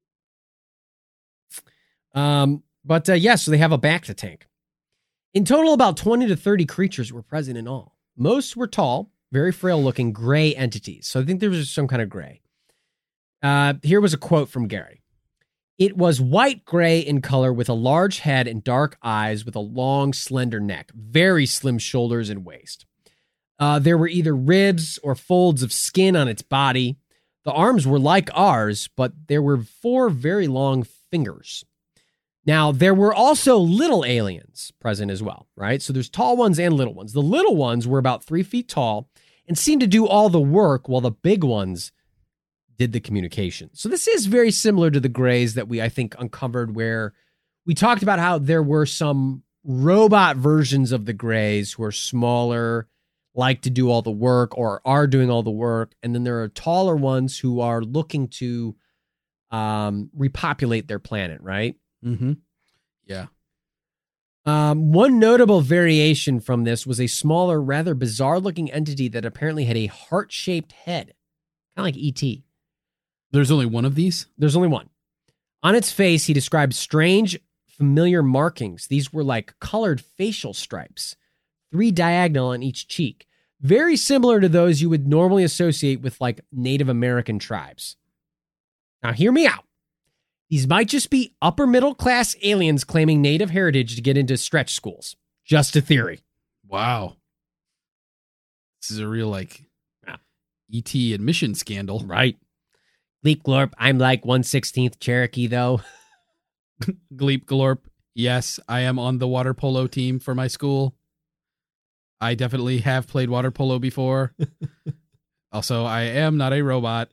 So they have a Bacta tank. In total, about 20 to 30 creatures were present in all. Most were tall, very frail-looking gray entities. So I think there was some kind of gray. Here was a quote from Gary. It was white-gray in color with a large head and dark eyes with a long, slender neck, very slim shoulders and waist. There were either ribs or folds of skin on its body. The arms were like ours, but there were 4 very long fingers. Now, there were also little aliens present as well, right? So there's tall ones and little ones. The little ones were about 3 feet tall and seemed to do all the work while the big ones did the communication. So this is very similar to the Greys that I think, uncovered, where we talked about how there were some robot versions of the Greys who are smaller, like to do all the work or are doing all the work. And then there are taller ones who are looking to repopulate their planet, right? Mm-hmm. Yeah. One notable variation from this was a smaller, rather bizarre-looking entity that apparently had a heart-shaped head, kind of like E.T. There's only one of these? There's only one. On its face, he described strange, familiar markings. These were like colored facial stripes, 3 diagonal on each cheek, very similar to those you would normally associate with like Native American tribes. Now, hear me out. These might just be upper middle class aliens claiming native heritage to get into stretch schools. Just a theory. Wow. This is a real ET admission scandal. Right. Gleep Glorp, I'm like 1/16th Cherokee though. Gleep Glorp, yes, I am on the water polo team for my school. I definitely have played water polo before. Also, I am not a robot.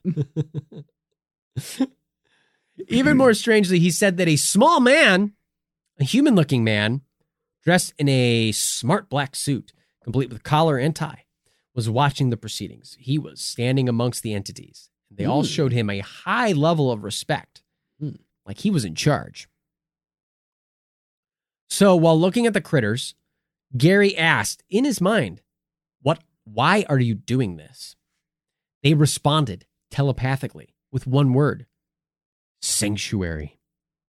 Even more strangely, he said that a small man, a human-looking man, dressed in a smart black suit, complete with collar and tie, was watching the proceedings. He was standing amongst the entities. They all showed him a high level of respect, like he was in charge. So while looking at the critters, Gary asked in his mind, why are you doing this? They responded telepathically with one word: sanctuary.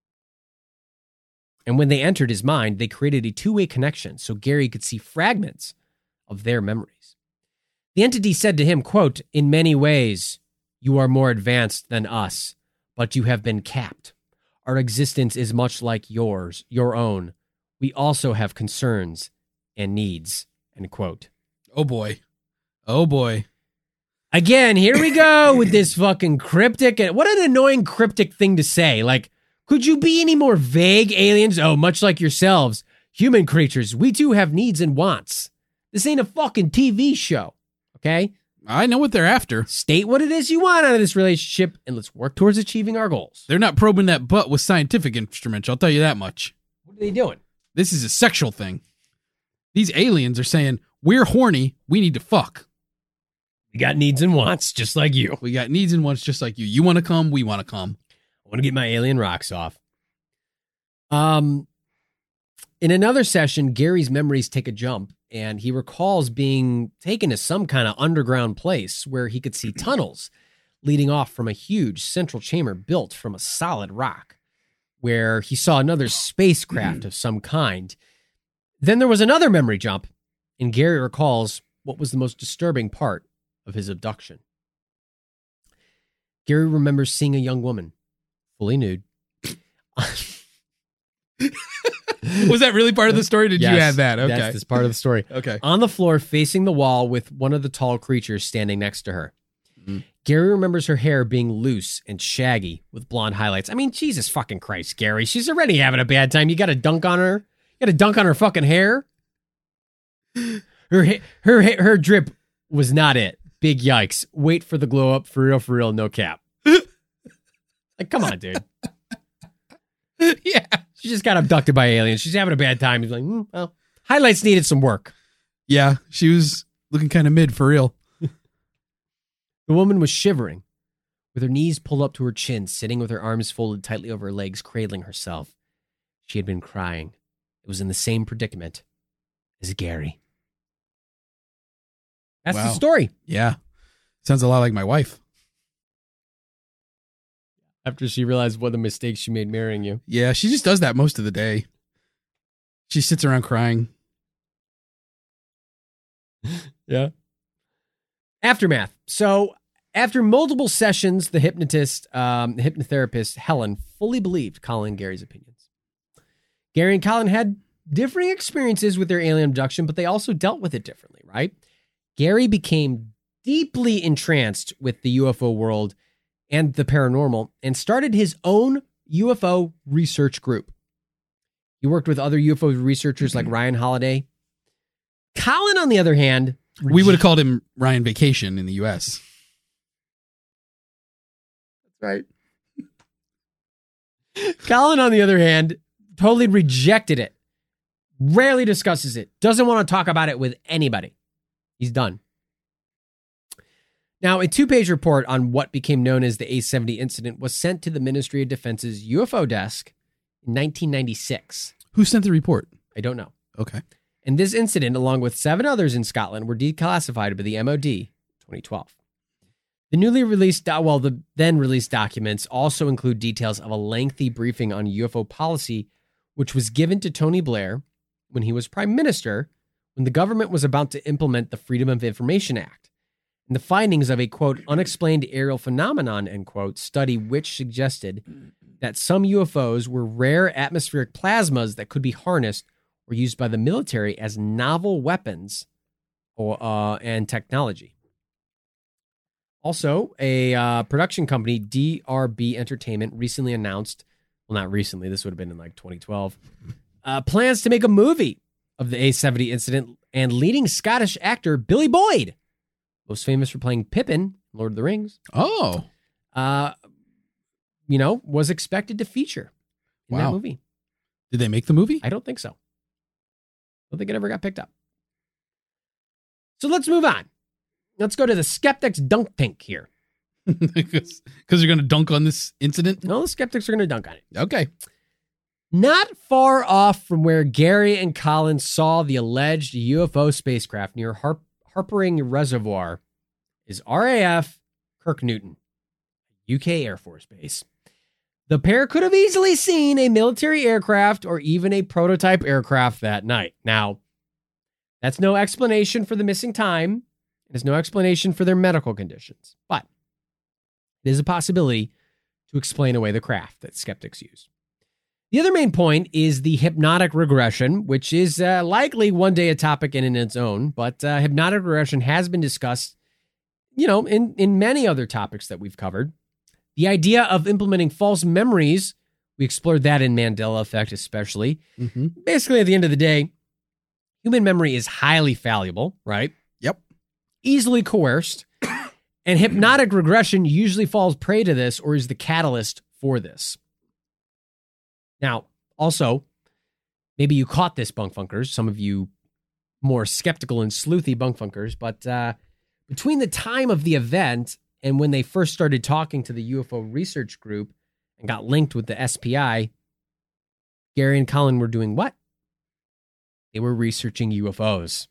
And when they entered his mind, they created a two-way connection so Gary could see fragments of their memories. The entity said to him, quote, "In many ways, you are more advanced than us, but you have been capped. Our existence is much like yours, your own. We also have concerns and needs," end quote. Oh boy. Oh boy. Again, here we go with this fucking cryptic. What an annoying cryptic thing to say. Like, could you be any more vague, aliens? Oh, much like yourselves, human creatures, we too have needs and wants. This ain't a fucking TV show, okay? I know what they're after. State what it is you want out of this relationship, and let's work towards achieving our goals. They're not probing that butt with scientific instruments, I'll tell you that much. What are they doing? This is a sexual thing. These aliens are saying, we're horny, we need to fuck. We got needs and wants, just like you. We got needs and wants just like you. You want to come, we want to come. I want to get my alien rocks off. In another session, Gary's memories take a jump, and he recalls being taken to some kind of underground place where he could see tunnels leading off from a huge central chamber built from a solid rock, where he saw another spacecraft of some kind. Then there was another memory jump, and Gary recalls what was the most disturbing part of his abduction. Gary remembers seeing a young woman, fully nude. Was that really part of the story? Did Yes, you add that? Okay. That's part of the story. Okay. On the floor, facing the wall, with one of the tall creatures standing next to her. Mhm. Gary remembers her hair being loose and shaggy with blonde highlights. I mean, Jesus fucking Christ, Gary. She's already having a bad time. You got to dunk on her? You got to dunk on her fucking hair? Her drip was not it. Big yikes. Wait for the glow up. For real, no cap. Like, come on, dude. Yeah. She just got abducted by aliens. She's having a bad time. He's like, well, highlights needed some work. Yeah, she was looking kind of mid for real. The woman was shivering, with her knees pulled up to her chin, sitting with her arms folded tightly over her legs, cradling herself. She had been crying. It was in the same predicament as Gary. That's the Wow. story. Yeah. Sounds a lot like my wife. After she realized what a mistake she made marrying you. Yeah, she just does that most of the day. She sits around crying. Yeah. Aftermath. So, after multiple sessions, the hypnotherapist, Helen, fully believed Colin and Gary's opinions. Gary and Colin had differing experiences with their alien abduction, but they also dealt with it differently, right? Gary became deeply entranced with the UFO world and the paranormal and started his own UFO research group. He worked with other UFO researchers like Ryan Holiday. Colin, on the other hand, We would have called him Ryan Vacation in the U.S. Right. Colin, on the other hand, totally rejected it. Rarely discusses it. Doesn't want to talk about it with anybody. He's done. Now, a 2-page report on what became known as the A-70 incident was sent to the Ministry of Defense's UFO desk in 1996. Who sent the report? I don't know. Okay. And this incident, along with 7 others in Scotland, were declassified by the MOD 2012. The then released documents also include details of a lengthy briefing on UFO policy, which was given to Tony Blair when he was Prime Minister, when the government was about to implement the Freedom of Information Act. And the findings of a, quote, unexplained aerial phenomenon, end quote, study which suggested that some UFOs were rare atmospheric plasmas that could be harnessed or used by the military as novel weapons and technology. Also, a production company, DRB Entertainment, recently announced, well, not recently, this would have been in like 2012, plans to make a movie of the A-70 incident, and leading Scottish actor Billy Boyd, most famous for playing Pippin in Lord of the Rings. Oh. Was expected to feature in that movie. Did they make the movie? I don't think so. I don't think it ever got picked up. So let's move on. Let's go to the skeptics' dunk tank here. Because you're going to dunk on this incident? No, the skeptics are going to dunk on it. Okay. Not far off from where Gary and Colin saw the alleged UFO spacecraft near Harpering Reservoir is RAF Kirk Newton, UK Air Force Base. The pair could have easily seen a military aircraft or even a prototype aircraft that night. Now, that's no explanation for the missing time. It is no explanation for their medical conditions, but it is a possibility to explain away the craft that skeptics use. The other main point is the hypnotic regression, which is likely one day a topic in its own, but hypnotic regression has been discussed, in many other topics that we've covered. The idea of implementing false memories, we explored that in Mandela Effect especially. Mm-hmm. Basically, at the end of the day, human memory is highly fallible, right? Yep. Easily coerced. And hypnotic regression usually falls prey to this or is the catalyst for this. Now, also, maybe you caught this, bunkfunkers, some of you more skeptical and sleuthy bunkfunkers, but between the time of the event and when they first started talking to the UFO research group and got linked with the SPI, Gary and Colin were doing what? They were researching UFOs.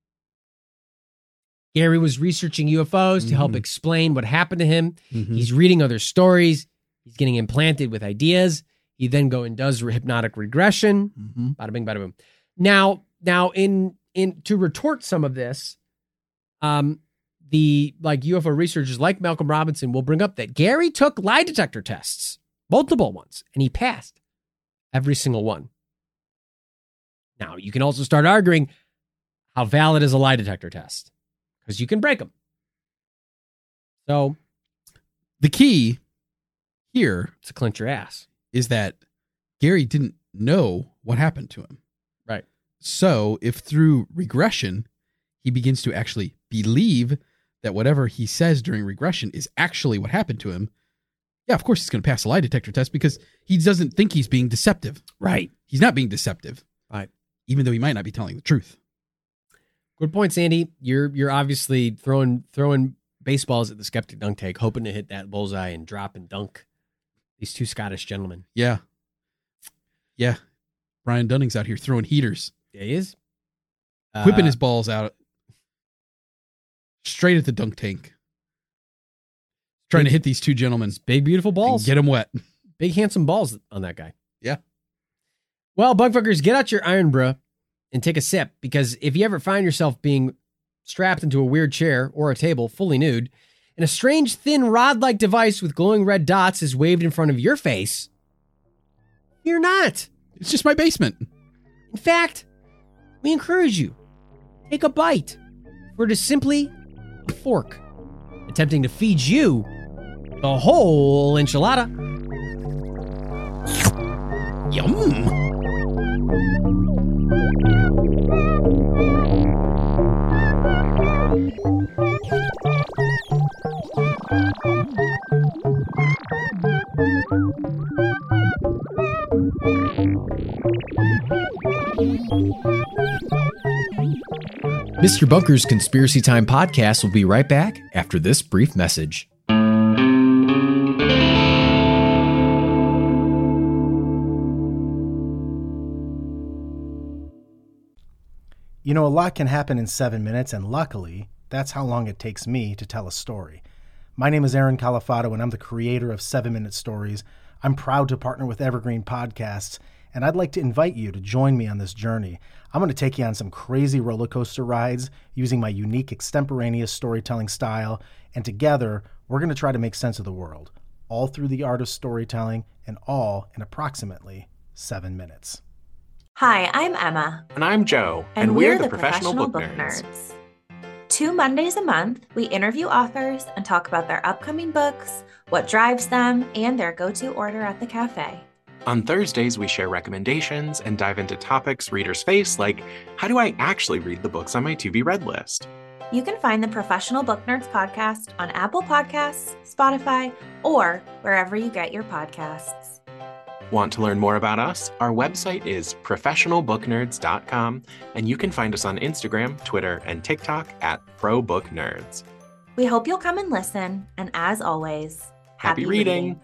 Gary was researching UFOs to help explain what happened to him. Mm-hmm. He's reading other stories. He's getting implanted with ideas. He then go and does hypnotic regression. Mm-hmm. Bada bing, bada boom. Now, in to retort some of this, the UFO researchers like Malcolm Robinson will bring up that Gary took lie detector tests, multiple ones, and he passed every single one. Now, you can also start arguing how valid is a lie detector test, because you can break them. So, the key here to clench your ass is that Gary didn't know what happened to him. Right. So if through regression, he begins to actually believe that whatever he says during regression is actually what happened to him, yeah, of course he's going to pass a lie detector test because he doesn't think he's being deceptive. Right. He's not being deceptive. Right. Even though he might not be telling the truth. Good point, Sandy. You're obviously throwing baseballs at the skeptic dunk tank, hoping to hit that bullseye and drop and dunk these two Scottish gentlemen. Yeah. Yeah. Brian Dunning's out here throwing heaters. Yeah, he is. Whipping his balls out straight at the dunk tank. Trying to hit these two gentlemen. Big, beautiful balls. Get them wet. Big, handsome balls on that guy. Yeah. Well, bunkfuckers, get out your iron brew and take a sip, because if you ever find yourself being strapped into a weird chair or a table fully nude, and a strange thin rod-like device with glowing red dots is waved in front of your face, you're not. It's just my basement. In fact, we encourage you, take a bite, for it is simply a fork, attempting to feed you the whole enchilada. Yum! Mr. Bunker's Conspiracy Time podcast will be right back after this brief message. You know, a lot can happen in 7 minutes, and luckily, that's how long it takes me to tell a story. My name is Aaron Califato, and I'm the creator of 7-Minute Stories. I'm proud to partner with Evergreen Podcasts, and I'd like to invite you to join me on this journey. I'm going to take you on some crazy roller coaster rides using my unique extemporaneous storytelling style, and together, we're going to try to make sense of the world, all through the art of storytelling, and all in approximately 7 minutes. Hi, I'm Emma. And I'm Joe. And we're the Professional Book Nerds. 2 Mondays a month, we interview authors and talk about their upcoming books, what drives them, and their go-to order at the cafe. On Thursdays, we share recommendations and dive into topics readers face, like how do I actually read the books on my to-be-read list? You can find the Professional Book Nerds podcast on Apple Podcasts, Spotify, or wherever you get your podcasts. Want to learn more about us? Our website is professionalbooknerds.com, and you can find us on Instagram, Twitter, and TikTok at ProBookNerds. We hope you'll come and listen, and as always, Happy reading!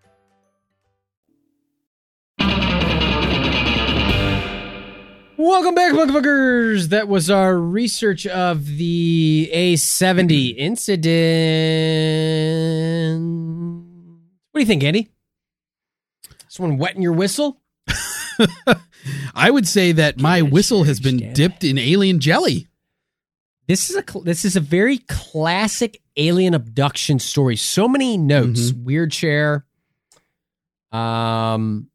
Welcome back, Bookfuckers! That was our research of the A70 incident. What do you think, Andy? Someone wetting your whistle? I would say that my whistle has been dipped in alien jelly. This is a very classic alien abduction story. So many notes. Weird chair. The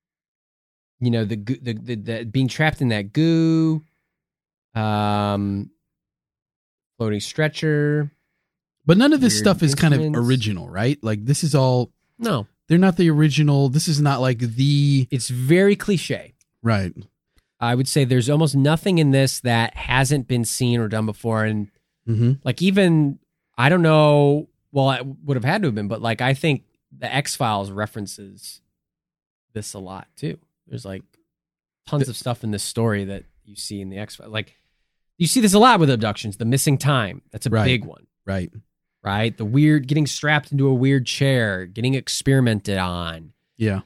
being trapped in that goo. Floating stretcher. But none of this stuff is kind of original, right? Like this is all no. They're not the original. This is not like the... It's very cliche. Right. I would say there's almost nothing in this that hasn't been seen or done before. And like even, I don't know, well, it would have had to have been, but like I think the X-Files references this a lot too. There's like tons of stuff in this story that you see in the X-Files. Like you see this a lot with abductions. The missing time. That's a big one. Right. Right? The weird, getting strapped into a weird chair, getting experimented on. Yeah.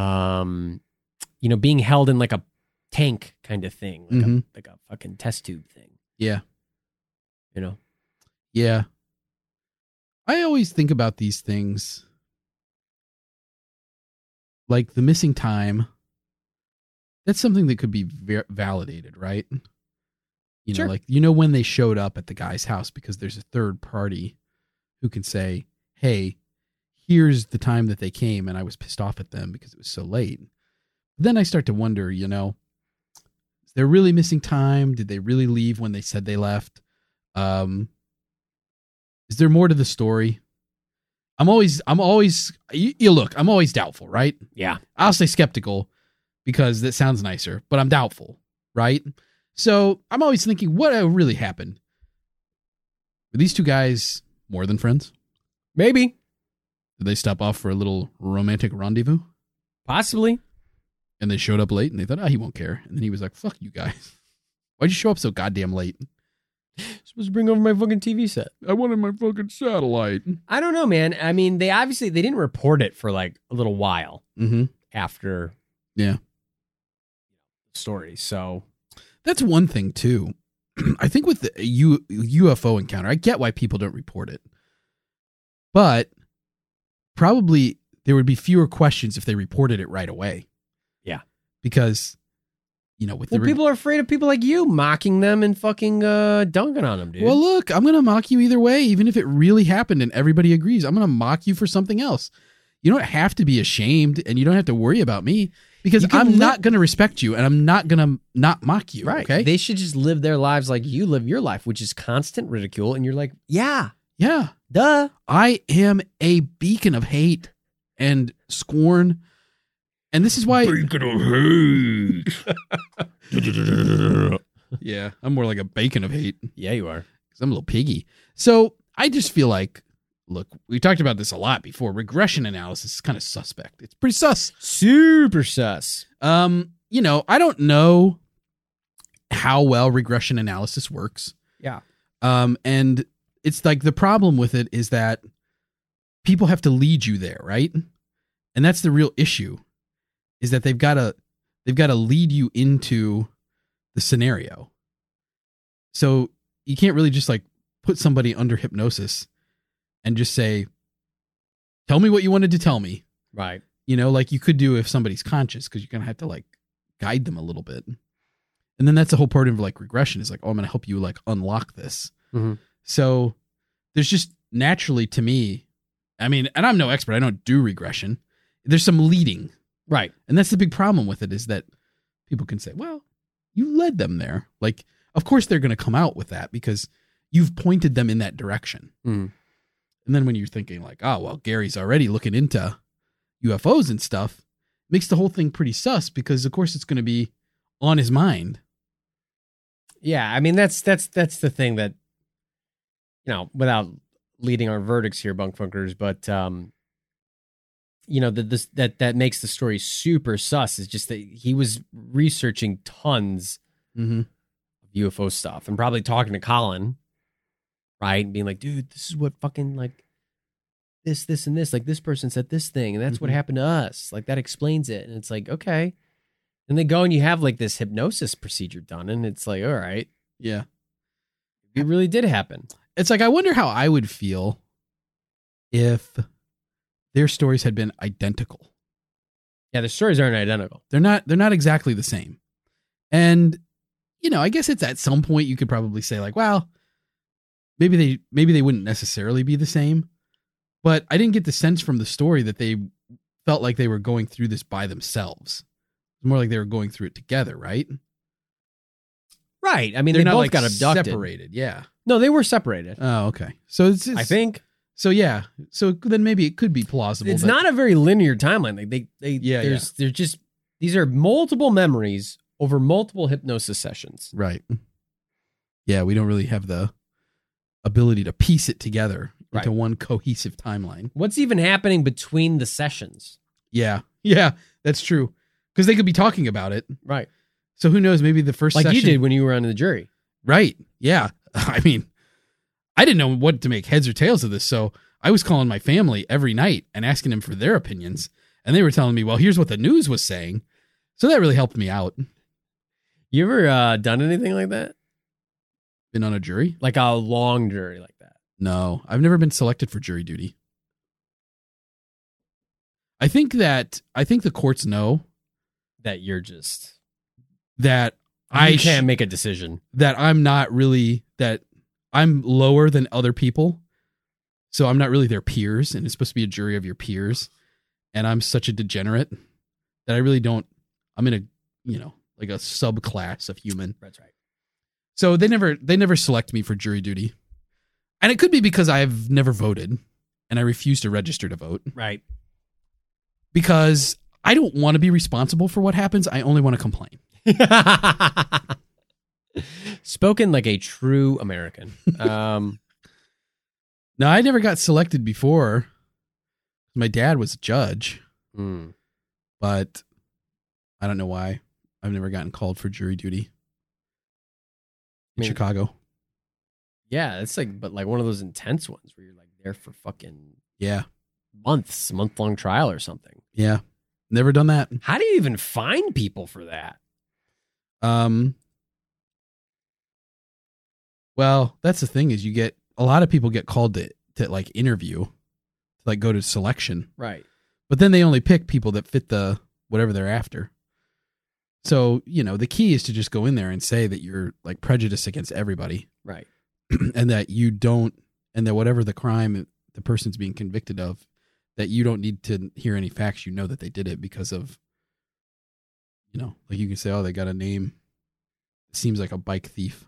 Being held in like a tank kind of thing, like a fucking test tube thing. Yeah. Yeah. I always think about these things like the missing time. That's something that could be validated, right? Sure. Like, when they showed up at the guy's house because there's a third party who can say, hey, here's the time that they came and I was pissed off at them because it was so late. Then I start to wonder, is there really missing time? Did they really leave when they said they left? Is there more to the story? I'm always doubtful, right? Yeah. I'll say skeptical because that sounds nicer, but I'm doubtful, right? So I'm always thinking, what really happened? Were these two guys more than friends? Maybe. Did they stop off for a little romantic rendezvous? Possibly. And they showed up late and they thought, he won't care. And then he was like, fuck you guys. Why'd you show up so goddamn late? Supposed to bring over my fucking TV set. I wanted my fucking satellite. I don't know, man. I mean, they didn't report it for like a little while after the story. So that's one thing too. I think with the UFO encounter, I get why people don't report it. But probably there would be fewer questions if they reported it right away. Yeah. Because, people are afraid of people like you mocking them and fucking dunking on them, dude. Well, look, I'm going to mock you either way, even if it really happened and everybody agrees. I'm going to mock you for something else. You don't have to be ashamed and you don't have to worry about me because I'm not going to respect you and I'm not going to not mock you. Right. Okay. They should just live their lives like you live your life, which is constant ridicule. And you're like, yeah, duh. I am a beacon of hate and scorn. And this is why. Beacon of hate. Yeah. I'm more like a bacon of hate. Yeah, you are. Because I'm a little piggy. So I just feel like, look, we talked about this a lot before. Regression analysis is kind of suspect. It's pretty sus. Super sus. I don't know how well regression analysis works. Yeah. And it's like the problem with it is that people have to lead you there, right? And that's the real issue, is that they've got to lead you into the scenario. So you can't really just like put somebody under hypnosis and just say, tell me what you wanted to tell me. Right. You know, like you could do if somebody's conscious, because you're going to have to like guide them a little bit. And then that's the whole part of like regression is like, oh, I'm going to help you like unlock this. Mm-hmm. So there's just naturally to me, I mean, and I'm no expert, I don't do regression. There's some leading. Right. And that's the big problem with it, is that people can say, well, you led them there. Like, of course they're going to come out with that because you've pointed them in that direction. Mm. And then when you're thinking like, oh, well, Gary's already looking into UFOs and stuff, makes the whole thing pretty sus, because of course it's going to be on his mind. Yeah, I mean that's the thing that, you know, without leading our verdicts here, bunk funkers, but you know, that makes the story super sus is just that he was researching tons of UFO stuff and probably talking to Colin, right? And being like, dude, this is what fucking like this and this, like this person said this thing and that's what happened to us. Like that explains it. And it's like, okay. And they go and you have like this hypnosis procedure done and it's like, all right. Yeah. It really did happen. It's like, I wonder how I would feel if their stories had been identical. Yeah, the stories aren't identical. They're not exactly the same. And, you know, I guess it's at some point you could probably say like, well, maybe they wouldn't necessarily be the same. But I didn't get the sense from the story that they felt like they were going through this by themselves. It's more like they were going through it together, right? Right. I mean, They're they not both like got abducted. separated. Yeah. No, they were separated. Oh, okay. So it's I think so. Yeah. So then maybe it could be plausible. it's not a very linear timeline. Like they're just these are multiple memories over multiple hypnosis sessions. Right. Yeah, we don't really have the ability to piece it together into one cohesive timeline. What's even happening between the sessions? Yeah, that's true. Because they could be talking about it. Right. So who knows? Maybe the first like session, you did when you were on the jury. Right. Yeah. I mean, I didn't know what to make heads or tails of this, so I was calling my family every night and asking them for their opinions, and they were telling me, well, here's what the news was saying. So that really helped me out. You ever done anything like that? Been on a jury? Like a long jury like that? No, I've never been selected for jury duty. I think the courts know that you're just that I can't make a decision. That I'm not really, that I'm lower than other people. So I'm not really their peers, and it's supposed to be a jury of your peers. And I'm such a degenerate that I really don't, I'm in a, you know, like a subclass of human. That's right. So they never select me for jury duty. And it could be because I've never voted and I refuse to register to vote. Right. Because I don't want to be responsible for what happens. I only want to complain. Spoken like a true American. No, I never got selected before. My dad was a judge. But I don't know why. I've never gotten called for jury duty in Chicago. Yeah, it's like, but like one of those intense ones where you're like there for fucking month-long trial or something. Yeah, never done that. How do you even find people for that? Well, that's the thing is you get a lot of people get called to like interview, to like go to selection, right? But then they only pick people that fit the whatever they're after. So, you know, the key is to just go in there and say that you're like prejudiced against everybody. Right. And that you don't, and that whatever the crime the person's being convicted of, that you don't need to hear any facts. You know that they did it because of, you know, like you can say, oh, they got a name. It seems like a bike thief.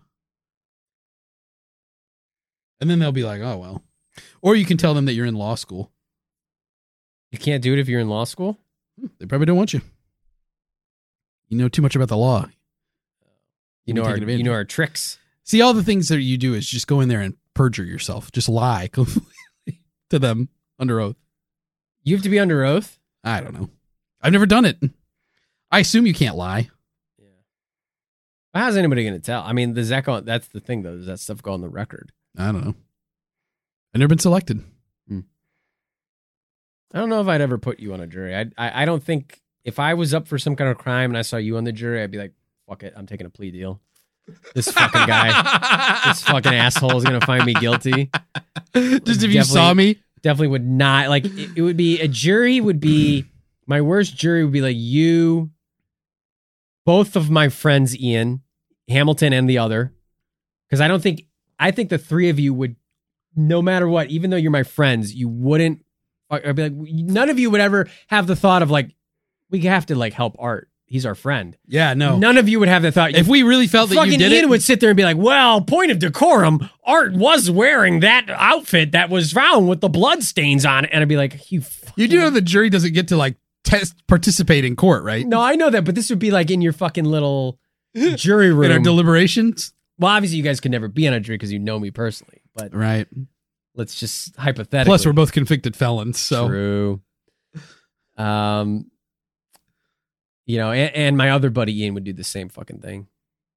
And then they'll be like, oh, well. Or you can tell them that you're in law school. You can't do it if you're in law school? They probably don't want you. You know too much about the law. You know our tricks. See, all the things that you do is just go in there and perjure yourself. Just lie completely to them under oath. You have to be under oath? I don't know. I've never done it. I assume you can't lie. Yeah. How's anybody going to tell? I mean, that's the thing, though. Does that stuff go on the record? I don't know. I've never been selected. I don't know if I'd ever put you on a jury. I don't think if I was up for some kind of crime and I saw you on the jury, I'd be like, fuck it, I'm taking a plea deal. This fucking guy, this fucking asshole is going to find me guilty. Just if you saw me? Definitely would not. Like, it would be, a jury would be, my worst jury would be like you, both of my friends, Ian, Hamilton, and the other. Because I think the three of you would, no matter what, even though you're my friends, you wouldn't, I'd be like, none of you would ever have the thought of like, we have to like help Art. He's our friend. Yeah, no. None of you would have the thought. If we really felt that you did Ian it, would sit there and be like, well, point of decorum, Art was wearing that outfit that was found with the blood stains on it. And I'd be like, you do know the jury doesn't get to like participate in court, right? No, I know that, but this would be like in your fucking little jury room. In our deliberations? Well, obviously you guys could never be on a jury because you know me personally, but right. Let's just hypothetically. Plus, we're both convicted felons, so true. You know, and my other buddy Ian would do the same fucking thing.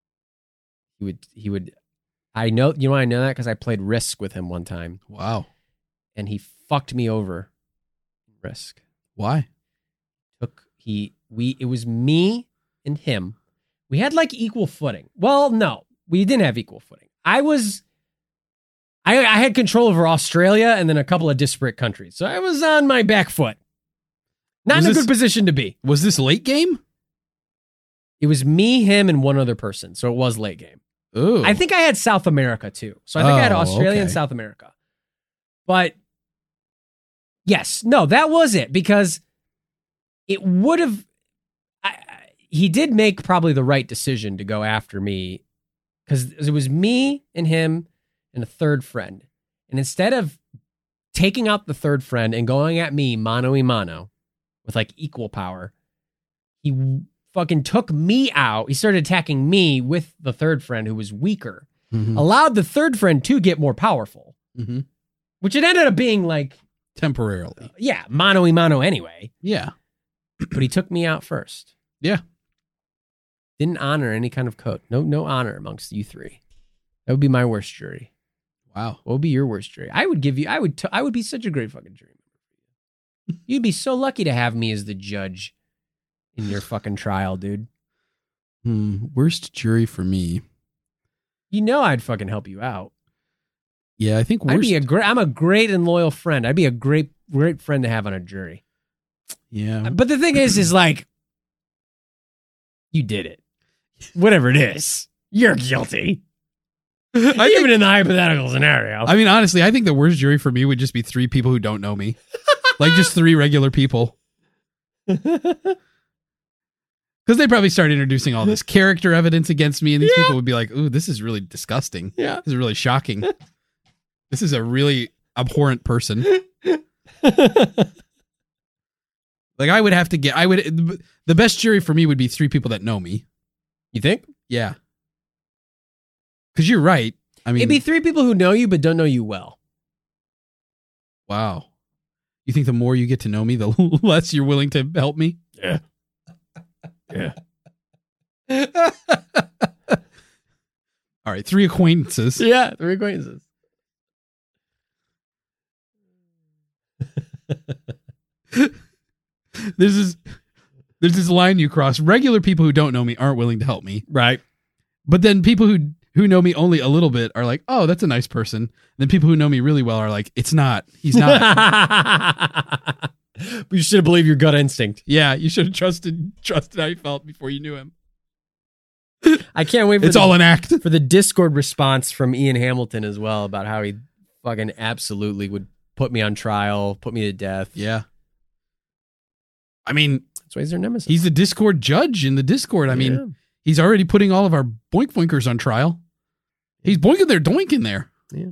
He would. I know. You know why I know that? Because I played Risk with him one time. Wow. And he fucked me over. Risk. Why? It was me and him. We had like equal footing. Well, no, we didn't have equal footing. I had control over Australia and then a couple of disparate countries. So I was on my back foot. Not in a good position to be. Was this late game? It was me, him, and one other person. So it was late game. Ooh. I think I had South America too. So I think I had Australia and South America. But yes, no, that was it. Because it would have... he did make probably the right decision to go after me. Because it was me and him and a third friend. And instead of taking out the third friend and going at me mano-a-mano with like equal power, he fucking took me out. He started attacking me with the third friend who was weaker. Mm-hmm. Allowed the third friend to get more powerful. Mm-hmm. Which it ended up being like... temporarily. Yeah, mano-a-mano anyway. Yeah. But he took me out first. Yeah. Didn't honor any kind of code. No honor amongst you three. That would be my worst jury. Wow. What would be your worst jury? I would be such a great fucking jury member. You'd be so lucky to have me as the judge in your fucking trial, dude. Worst jury for me. You know I'd fucking help you out. Yeah, I think worst. I'm a great and loyal friend. I'd be a great friend to have on a jury. Yeah. But the thing is like, you did it. Whatever it is, you're guilty. Even in the hypothetical scenario. I mean, honestly, I think the worst jury for me would just be 3 people who don't know me. Like just 3 regular people. Because they'd probably start introducing all this character evidence against me, and these people would be like, ooh, this is really disgusting. Yeah. This is really shocking. This is a really abhorrent person. Like the best jury for me would be 3 people that know me. You think? Yeah. Because you're right. I mean, it'd be 3 people who know you but don't know you well. Wow. You think the more you get to know me, the less you're willing to help me? Yeah. Yeah. All right, 3 acquaintances. Yeah, 3 acquaintances. There's this line you cross. Regular people who don't know me aren't willing to help me. Right. But then people who know me only a little bit are like, oh, that's a nice person. And then people who know me really well are like, it's not. He's not. But you should have believed your gut instinct. Yeah, you should have trusted how you felt before you knew him. I can't wait for it's all an act. For the Discord response from Ian Hamilton as well about how he fucking absolutely would put me on trial, put me to death. Yeah. I mean, that's why he's their nemesis. He's the Discord judge in the Discord. I mean, he's already putting all of our boink boinkers on trial. He's boinking their doink in there. Yeah.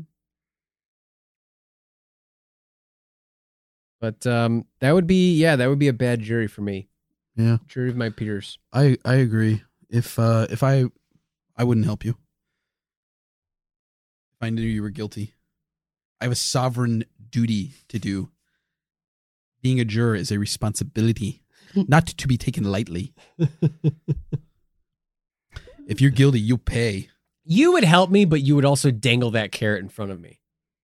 But that would be a bad jury for me. Yeah. Jury of my peers. I agree. If I wouldn't help you. If I knew you were guilty. I have a sovereign duty to do. Being a juror is a responsibility, not to be taken lightly. If you're guilty, you'll pay. You would help me, but you would also dangle that carrot in front of me.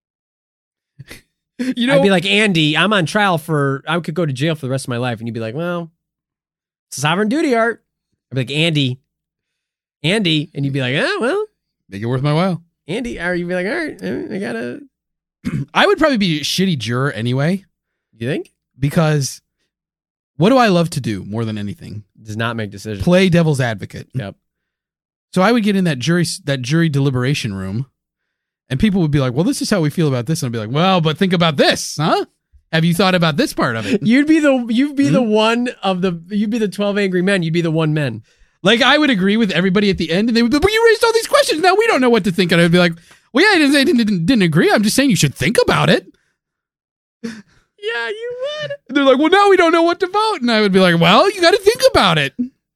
You know, I'd be like, Andy, I'm on trial I could go to jail for the rest of my life. And you'd be like, well, sovereign duty, Art. I'd be like, Andy. And you'd be like, oh, well. make it worth my while. Andy, or you'd be like, all right, I gotta. I would probably be a shitty juror anyway. You think? Because what do I love to do more than anything? Does not make decisions. Play devil's advocate. Yep. So I would get in that jury deliberation room, and people would be like, well, this is how we feel about this. And I'd be like, well, but think about this, huh? Have you thought about this part of it? You'd be the one of you'd be the 12 angry men. You'd be the one men. Like, I would agree with everybody at the end, and they would be, but you raised all these questions. Now we don't know what to think. And I'd be like, well, yeah, I didn't agree. I'm just saying you should think about it. Yeah, you would. And they're like, well, now we don't know what to vote. And I would be like, well, you got to think about it.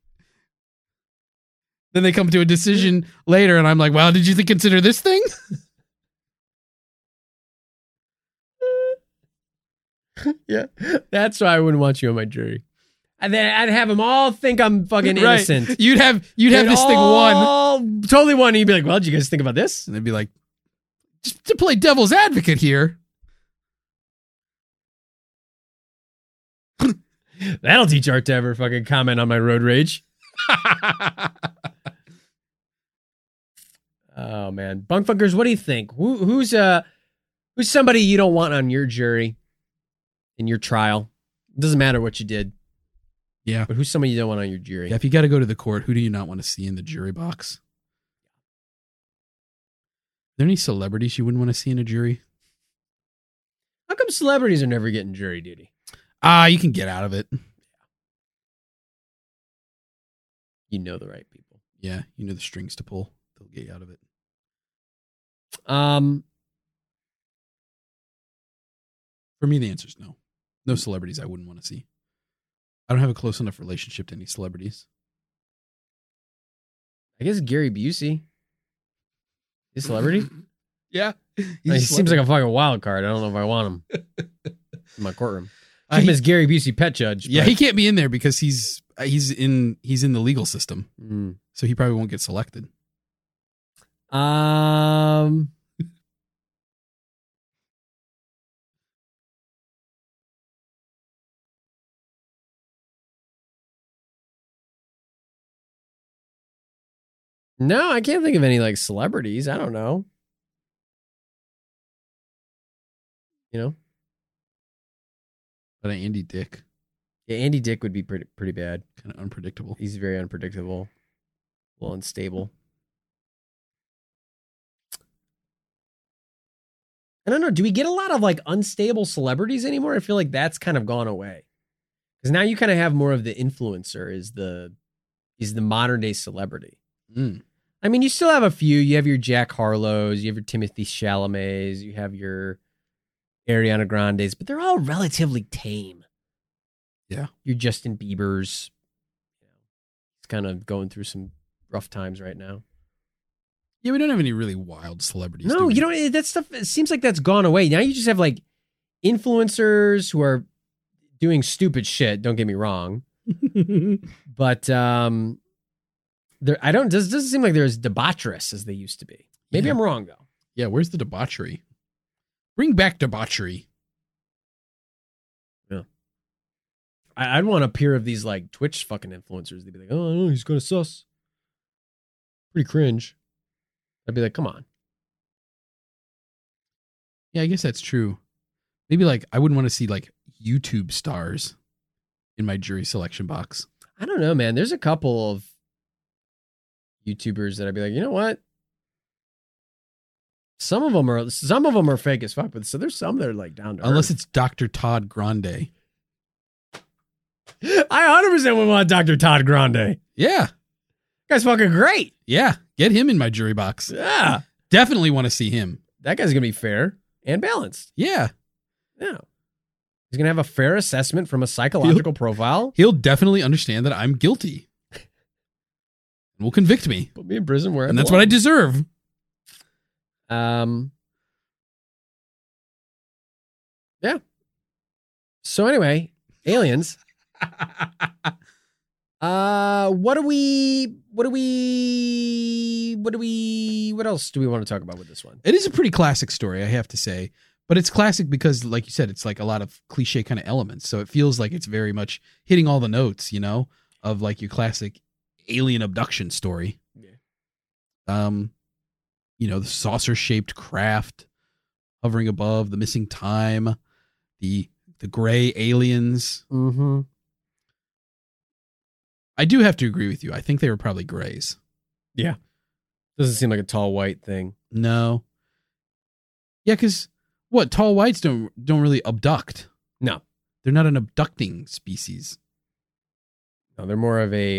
Then they come to a decision later, and I'm like, well, did you consider this thing? Yeah, that's why I wouldn't want you on my jury. And then I'd have them all think I'm fucking innocent. Right. You'd have this thing won. Totally won. And you'd be like, well, did you guys think about this? And they'd be like, just to play devil's advocate here. That'll teach Art to ever fucking comment on my road rage. Oh man, Bunkfunkers, what do you think? Who's somebody you don't want on your jury in your trial? It doesn't matter what you did. Yeah, but who's somebody you don't want on your jury? Yeah, if you got to go to the court, who do you not want to see in the jury box? Are there any celebrities you wouldn't want to see in a jury? How come celebrities are never getting jury duty? You can get out of it. You know the right people. Yeah, you know the strings to pull. They'll get you out of it. For me, the answer is no. No celebrities I wouldn't want to see. I don't have a close enough relationship to any celebrities. I guess Gary Busey. He's a celebrity? Yeah. He seems like a fucking wild card. I don't know if I want him in my courtroom. Keep him as Gary Busey pet judge. Yeah, he can't be in there because he's in the legal system. So he probably won't get selected. No, I can't think of any like celebrities. I don't know. You know? But Andy Dick. Yeah, Andy Dick would be pretty bad. Kind of unpredictable. He's very unpredictable. A little unstable. I don't know. Do we get a lot of like unstable celebrities anymore? I feel like that's kind of gone away. Because now you kind of have more of the influencer is the modern day celebrity. I mean, you still have a few. You have your Jack Harlows, you have your Timothy Chalamets, you have your Ariana Grandes, but they're all relatively tame. Yeah. Your Justin Bieber's. He's kind of going through some rough times right now. Yeah, we don't have any really wild celebrities. No, you don't. That stuff, it seems like that's gone away. Now you just have like influencers who are doing stupid shit. Don't get me wrong. But, doesn't seem like they're as debaucherous as they used to be. Maybe I'm wrong though. Yeah, where's the debauchery? Bring back debauchery. Yeah. I'd want a pair of these like Twitch fucking influencers. They'd be like, oh, no, he's kind of sus. Pretty cringe. I'd be like, come on. Yeah, I guess that's true. Maybe like I wouldn't want to see like YouTube stars in my jury selection box. I don't know, man. There's a couple of YouTubers that I'd be like, you know what? Some of them are fake as fuck, but so there's some that are like down to earth. Unless it's Dr. Todd Grande. I 100% would want Dr. Todd Grande. Yeah. Guy's fucking great. Yeah. Get him in my jury box. Yeah. Definitely want to see him. That guy's going to be fair and balanced. Yeah. Yeah. He's going to have a fair assessment from a psychological profile. He'll definitely understand that I'm guilty. And will convict me. Put me in prison where and that's what I deserve. Yeah. So anyway, aliens. what else do we want to talk about with this one? It is a pretty classic story, I have to say. But it's classic because, like you said, it's like a lot of cliche kind of elements. So it feels like it's very much hitting all the notes, of like your classic alien abduction story. Yeah. The saucer-shaped craft hovering above, the missing time, the gray aliens. Mm-hmm. I do have to agree with you. I think they were probably grays. Yeah. Doesn't seem like a tall white thing. No. Yeah, because tall whites don't really abduct. No. They're not an abducting species. No, they're more of a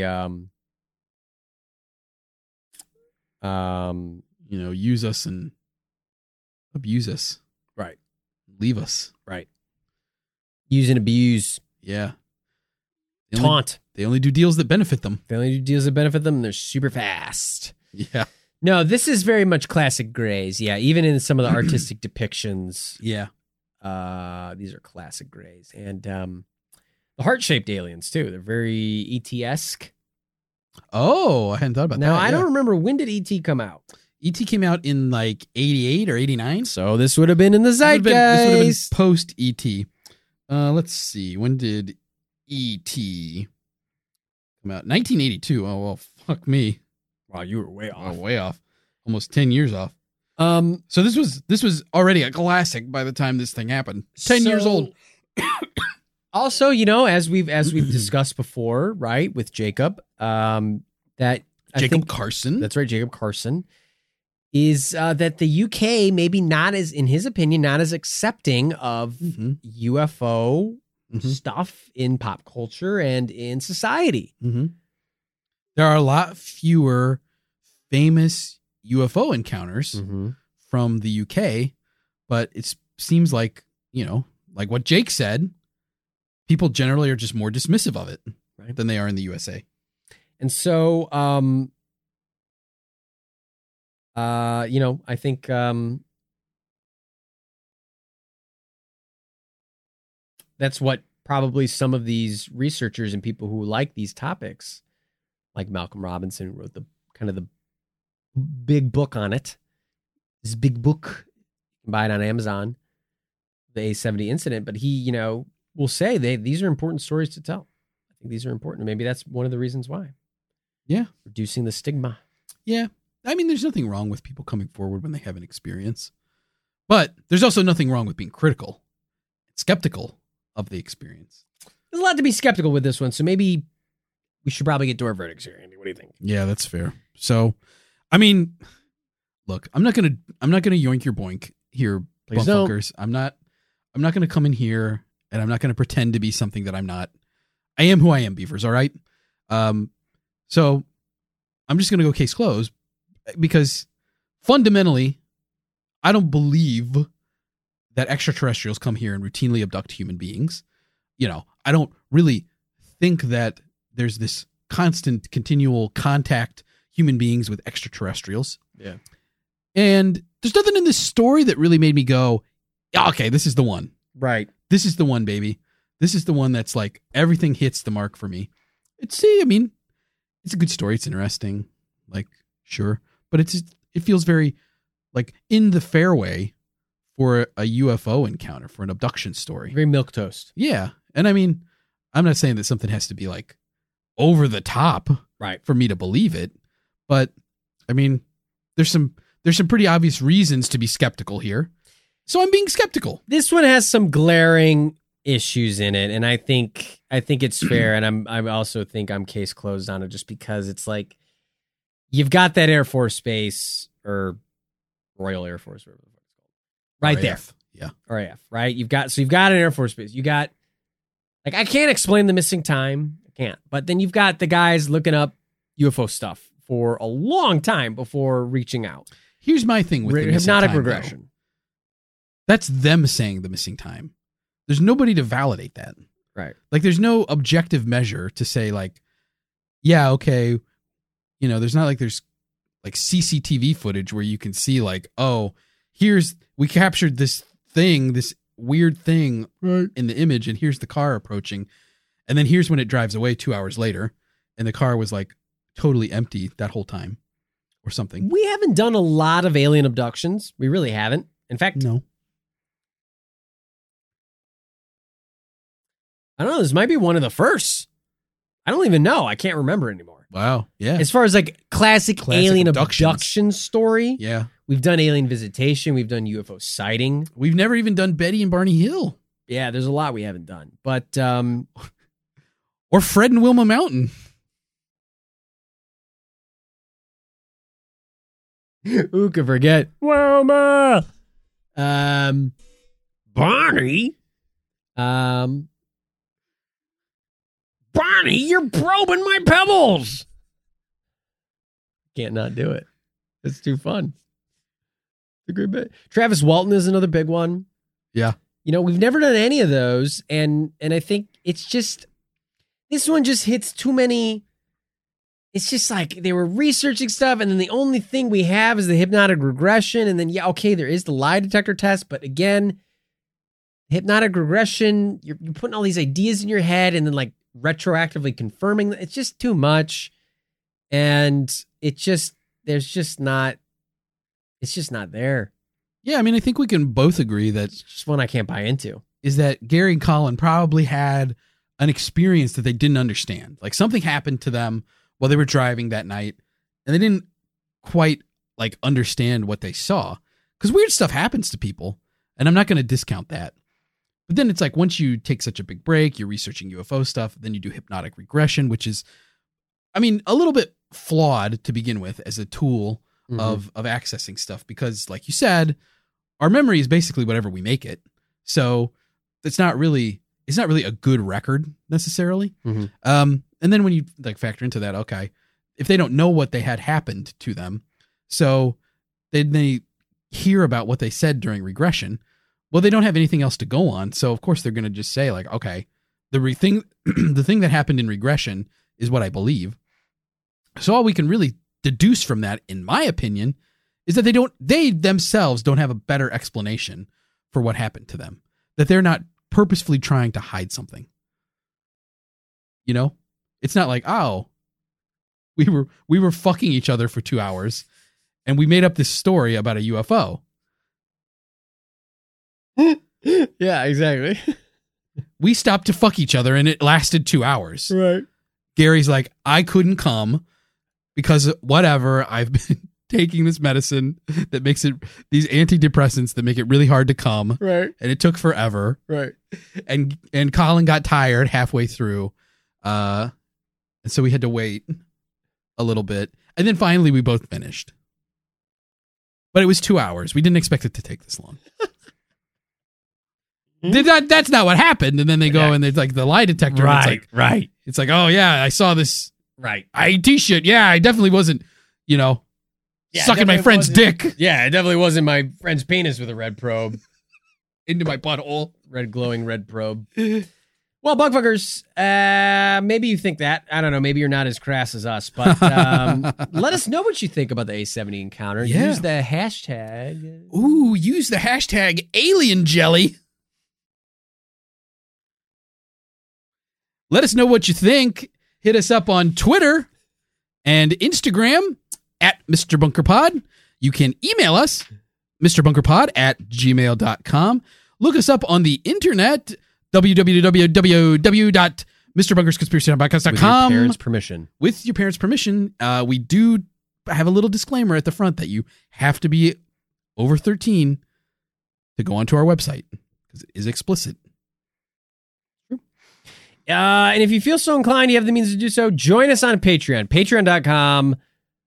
use us and abuse us. Right. Leave us. Right. Use and abuse. Yeah. Taunt. They only do deals that benefit them. They only do deals that benefit them, and they're super fast. Yeah. No, this is very much classic grays. Yeah, even in some of the artistic depictions. Yeah. These are classic grays. And the heart-shaped aliens, too. They're very ET-esque. Oh, I hadn't thought about that. Now, I don't remember, when did ET come out? ET came out in like 88 or 89. So this would have been in the zeitgeist. This would have been post-ET. Let's see. When did ET come out? 1982. Oh, well, fuck me. Wow, you were way off. Oh, way off. Almost 10 years off. So this was already a classic by the time this thing happened. 10 years old. Also, as we've discussed before, right, with Jacob, that Jacob Carson. That's right, Jacob Carson. Is that the UK maybe not as, in his opinion, not as accepting of UFO stuff in pop culture and in society. Mm-hmm. There are a lot fewer famous UFO encounters from the UK, but it seems like, like what Jake said, people generally are just more dismissive of it than they are in the USA. And so, I think that's what probably some of these researchers and people who like these topics, like Malcolm Robinson, who wrote the big book on it. This big book, you can buy it on Amazon, the A70 incident. But he, will say these are important stories to tell. I think these are important. Maybe that's one of the reasons why. Yeah. Reducing the stigma. Yeah. I mean, there's nothing wrong with people coming forward when they have an experience. But there's also nothing wrong with being critical, skeptical of the experience. There's a lot to be skeptical with this one. So maybe we should probably get to our verdicts here, Andy. What do you think? Yeah, that's fair. So, I mean, look, I'm not gonna yoink your boink here, bumpfuckers. I'm not gonna come in here and I'm not gonna pretend to be something that I'm not. I am who I am, beavers. All right. So I'm just gonna go case closed because fundamentally, I don't believe that extraterrestrials come here and routinely abduct human beings. I don't really think that there's this constant, continual contact human beings with extraterrestrials. Yeah. And there's nothing in this story that really made me go, okay, this is the one. Right. This is the one, baby. This is the one that's like, everything hits the mark for me. It's a good story. It's interesting. Like, sure. But it feels very like in the fairway for a UFO encounter, for an abduction story. Very milquetoast. Yeah. And I mean, I'm not saying that something has to be like over the top for me to believe it. But I mean, there's some pretty obvious reasons to be skeptical here. So I'm being skeptical. This one has some glaring issues in it, and I think it's fair, and I also think I'm case closed on it just because it's like you've got that Air Force Base or Royal Air Force, whatever the fuck it's called, right RAF. there. Yeah, RAF. Right. You've got an Air Force Base. You got like I can't explain the missing time. I can't. But then you've got the guys looking up UFO stuff for a long time before reaching out. Here's my thing with the missing hypnotic time, regression. Though. That's them saying the missing time. There's nobody to validate that. Right. Like there's no objective measure to say like, yeah, okay. There's not like there's like CCTV footage where you can see like, oh, we captured this weird thing in the image and here's the car approaching. And then here's when it drives away 2 hours later. and the car was like totally empty that whole time or something. We haven't done a lot of alien abductions. We really haven't. In fact, No. I don't know. This might be one of the first. I don't even know. I can't remember anymore. Wow. Yeah. As far as like classic alien abductions. abduction story, Yeah. we've done alien visitation. We've done UFO sighting. We've never even done Betty and Barney Hill Yeah, there's a lot we haven't done. But or Fred and Wilma Mountain. who could forget? Wilma! Barney? Barney, you're probing my pebbles! Can't not do it. It's too fun. It's a great bit. Travis Walton is another big one. Yeah. You know, we've never done any of those, and I think it's just this one just hits too many. It's just like they were researching stuff, and then the only thing we have is the hypnotic regression, and then yeah, okay, there is the lie detector test, but again, hypnotic regression, you're putting all these ideas in your head, and then like retroactively confirming. It's just too much, and it's just not there. Yeah, I mean, I think we can both agree that It's just one I can't buy into. is that Gary and Colin probably had an experience that they didn't understand. Like something happened to them while they were driving that night, and they didn't quite like understand what they saw. Because weird stuff happens to people, and I'm not going to discount that. But then it's like once you take such a big break, you're researching UFO stuff, then you do hypnotic regression, which is, I mean, a little bit flawed to begin with as a tool of accessing stuff, because like you said, our memory is basically whatever we make it. So it's not really a good record necessarily. Mhm. And then when you like factor into that, okay, if they don't know what they had happened to them, so they hear about what they said during regression, well, they don't have anything else to go on. So of course they're going to just say like, okay, the thing that happened in regression is what I believe. So all we can really deduce from that, in my opinion, is that they themselves don't have a better explanation for what happened to them, that they're not purposefully trying to hide something. You know, it's not like, oh, we were fucking each other for 2 hours and we made up this story about a UFO. Yeah, exactly. We stopped to fuck each other and it lasted 2 hours. Right. Gary's like, I couldn't come because whatever, I've been taking this medicine that makes it, these antidepressants that make it really hard to come. Right. And it took forever. Right. And Colin got tired halfway through. And so we had to wait a little bit. And then finally we both finished. But it was 2 hours. We didn't expect it to take this long. That's not what happened. And then they go and there's like the lie detector. Right. And it's like, Right. It's like, oh yeah, I saw this Right. IT shit. Yeah, I definitely wasn't, Yeah, sucking my definitely friend's wasn't- dick Yeah, it definitely wasn't my friend's penis with a red probe. into my butthole. Red glowing red probe. Well, Bugfuckers, maybe you think that. I don't know. Maybe you're not as crass as us, but let us know what you think about the A70 encounter. Yeah. Use the hashtag. Ooh, use the hashtag alien jelly. Let us know what you think. Hit us up on Twitter and Instagram at Mr. Bunker Pod. You can email us, MrBunkerPod@gmail.com. Look us up on the internet, www.MrBunkersConspiracyPodcast.com. With your parents' permission. With your parents' permission. We do have a little disclaimer at the front that you have to be over 13 to go onto our website because it is explicit. And if you feel so inclined, you have the means to do so. Join us on Patreon. Patreon.com/Mr.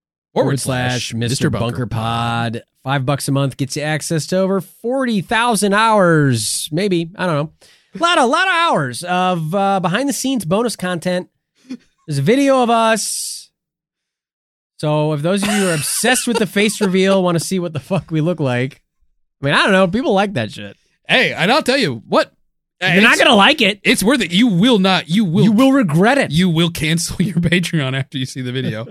Bunker Pod. $5 a month gets you access to over 40,000 hours. Maybe. I don't know. A lot of hours of behind the scenes bonus content. There's a video of us. So if those of you who are obsessed with the face reveal want to see what the fuck we look like, I mean, I don't know. People like that shit. Hey, and I'll tell you what. You're not gonna like it. It's worth it. You will not. You will regret it. You will cancel your Patreon after you see the video.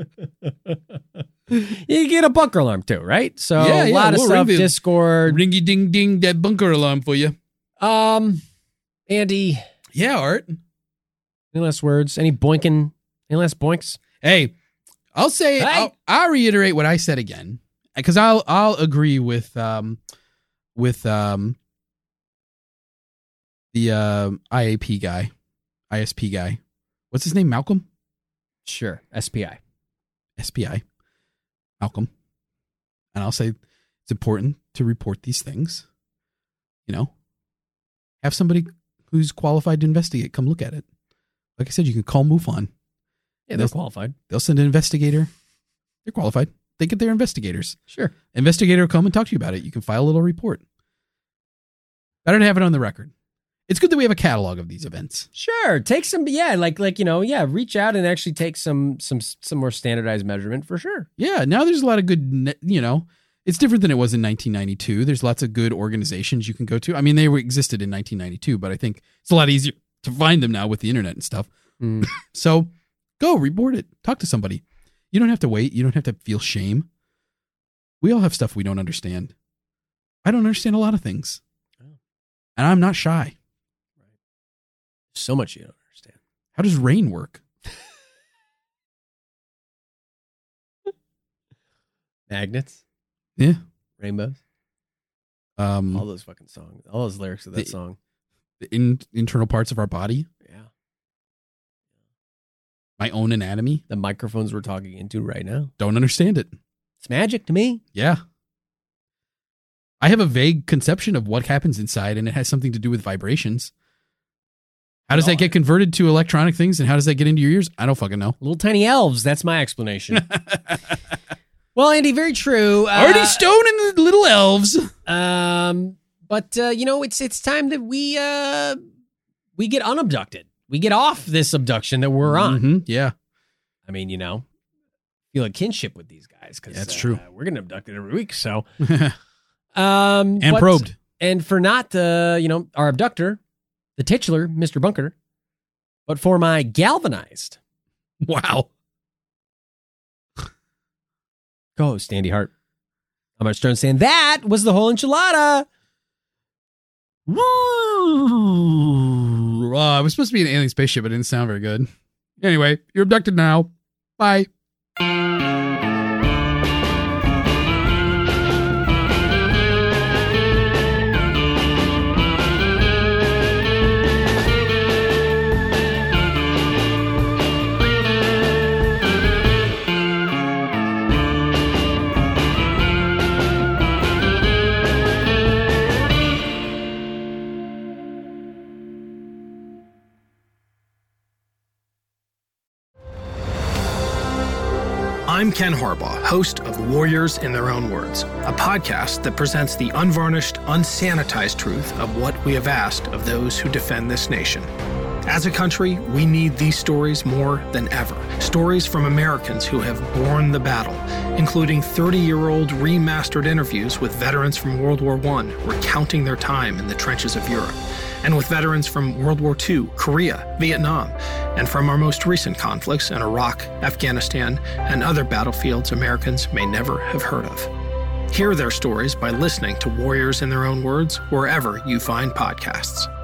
You get a bunker alarm too, right? So Yeah, a lot of we'll stuff. ring the- Discord. Ringy ding ding, that bunker alarm for you. Andy, Yeah, Art. any last words? Any boinking Any last boinks? Hey, I'll say, Hey. I'll reiterate what I said again, because I'll agree with the ISP guy. What's his name? Malcolm? Sure. SPI. Malcolm. And I'll say it's important to report these things. You know, have somebody who's qualified to investigate come look at it. Like I said, you can call MUFON. Yeah, they're qualified. They'll send an investigator. They're qualified. They get their investigators. Sure. Investigator will come and talk to you about it. You can file a little report. Better to have it on the record. It's good that we have a catalog of these events. Sure. Take some, reach out and actually take some more standardized measurement for sure. Yeah, now there's a lot of good, it's different than it was in 1992. There's lots of good organizations you can go to. I mean, they existed in 1992, but I think it's a lot easier to find them now with the internet and stuff. So go report it. Talk to somebody. You don't have to wait. You don't have to feel shame. We all have stuff we don't understand. I don't understand a lot of things. And I'm not shy. So much you don't understand. How does rain work? Magnets. Yeah. Rainbows. All those fucking songs. All those lyrics of that song. The internal parts of our body. Yeah. My own anatomy. The microphones we're talking into right now. Don't understand it. It's magic to me. Yeah. I have a vague conception of what happens inside, and it has something to do with vibrations. How does that get converted to electronic things, and how does that get into your ears? I don't fucking know. Little tiny elves. That's my explanation. Well, Andy, very true. Artie Stone and the little elves. But it's time that we get unabducted. We get off this abduction that we're on. Mm-hmm. Yeah. I mean, feel a kinship with these guys because that's true. We're getting abducted every week. So, and probed. And for not our abductor, the titular Mr. Bunker, but for my galvanized. Wow. Co-host Andy Hart. I'm Art Stern saying that was the whole enchilada. Woo! It was supposed to be an alien spaceship, but it didn't sound very good. Anyway, you're abducted now. Bye. I'm Ken Harbaugh, host of Warriors in Their Own Words, a podcast that presents the unvarnished, unsanitized truth of what we have asked of those who defend this nation. As a country, we need these stories more than ever. Stories from Americans who have borne the battle, including 30-year-old remastered interviews with veterans from World War I recounting their time in the trenches of Europe, and with veterans from World War II, Korea, Vietnam, and from our most recent conflicts in Iraq, Afghanistan, and other battlefields Americans may never have heard of. Hear their stories by listening to Warriors in Their Own Words wherever you find podcasts.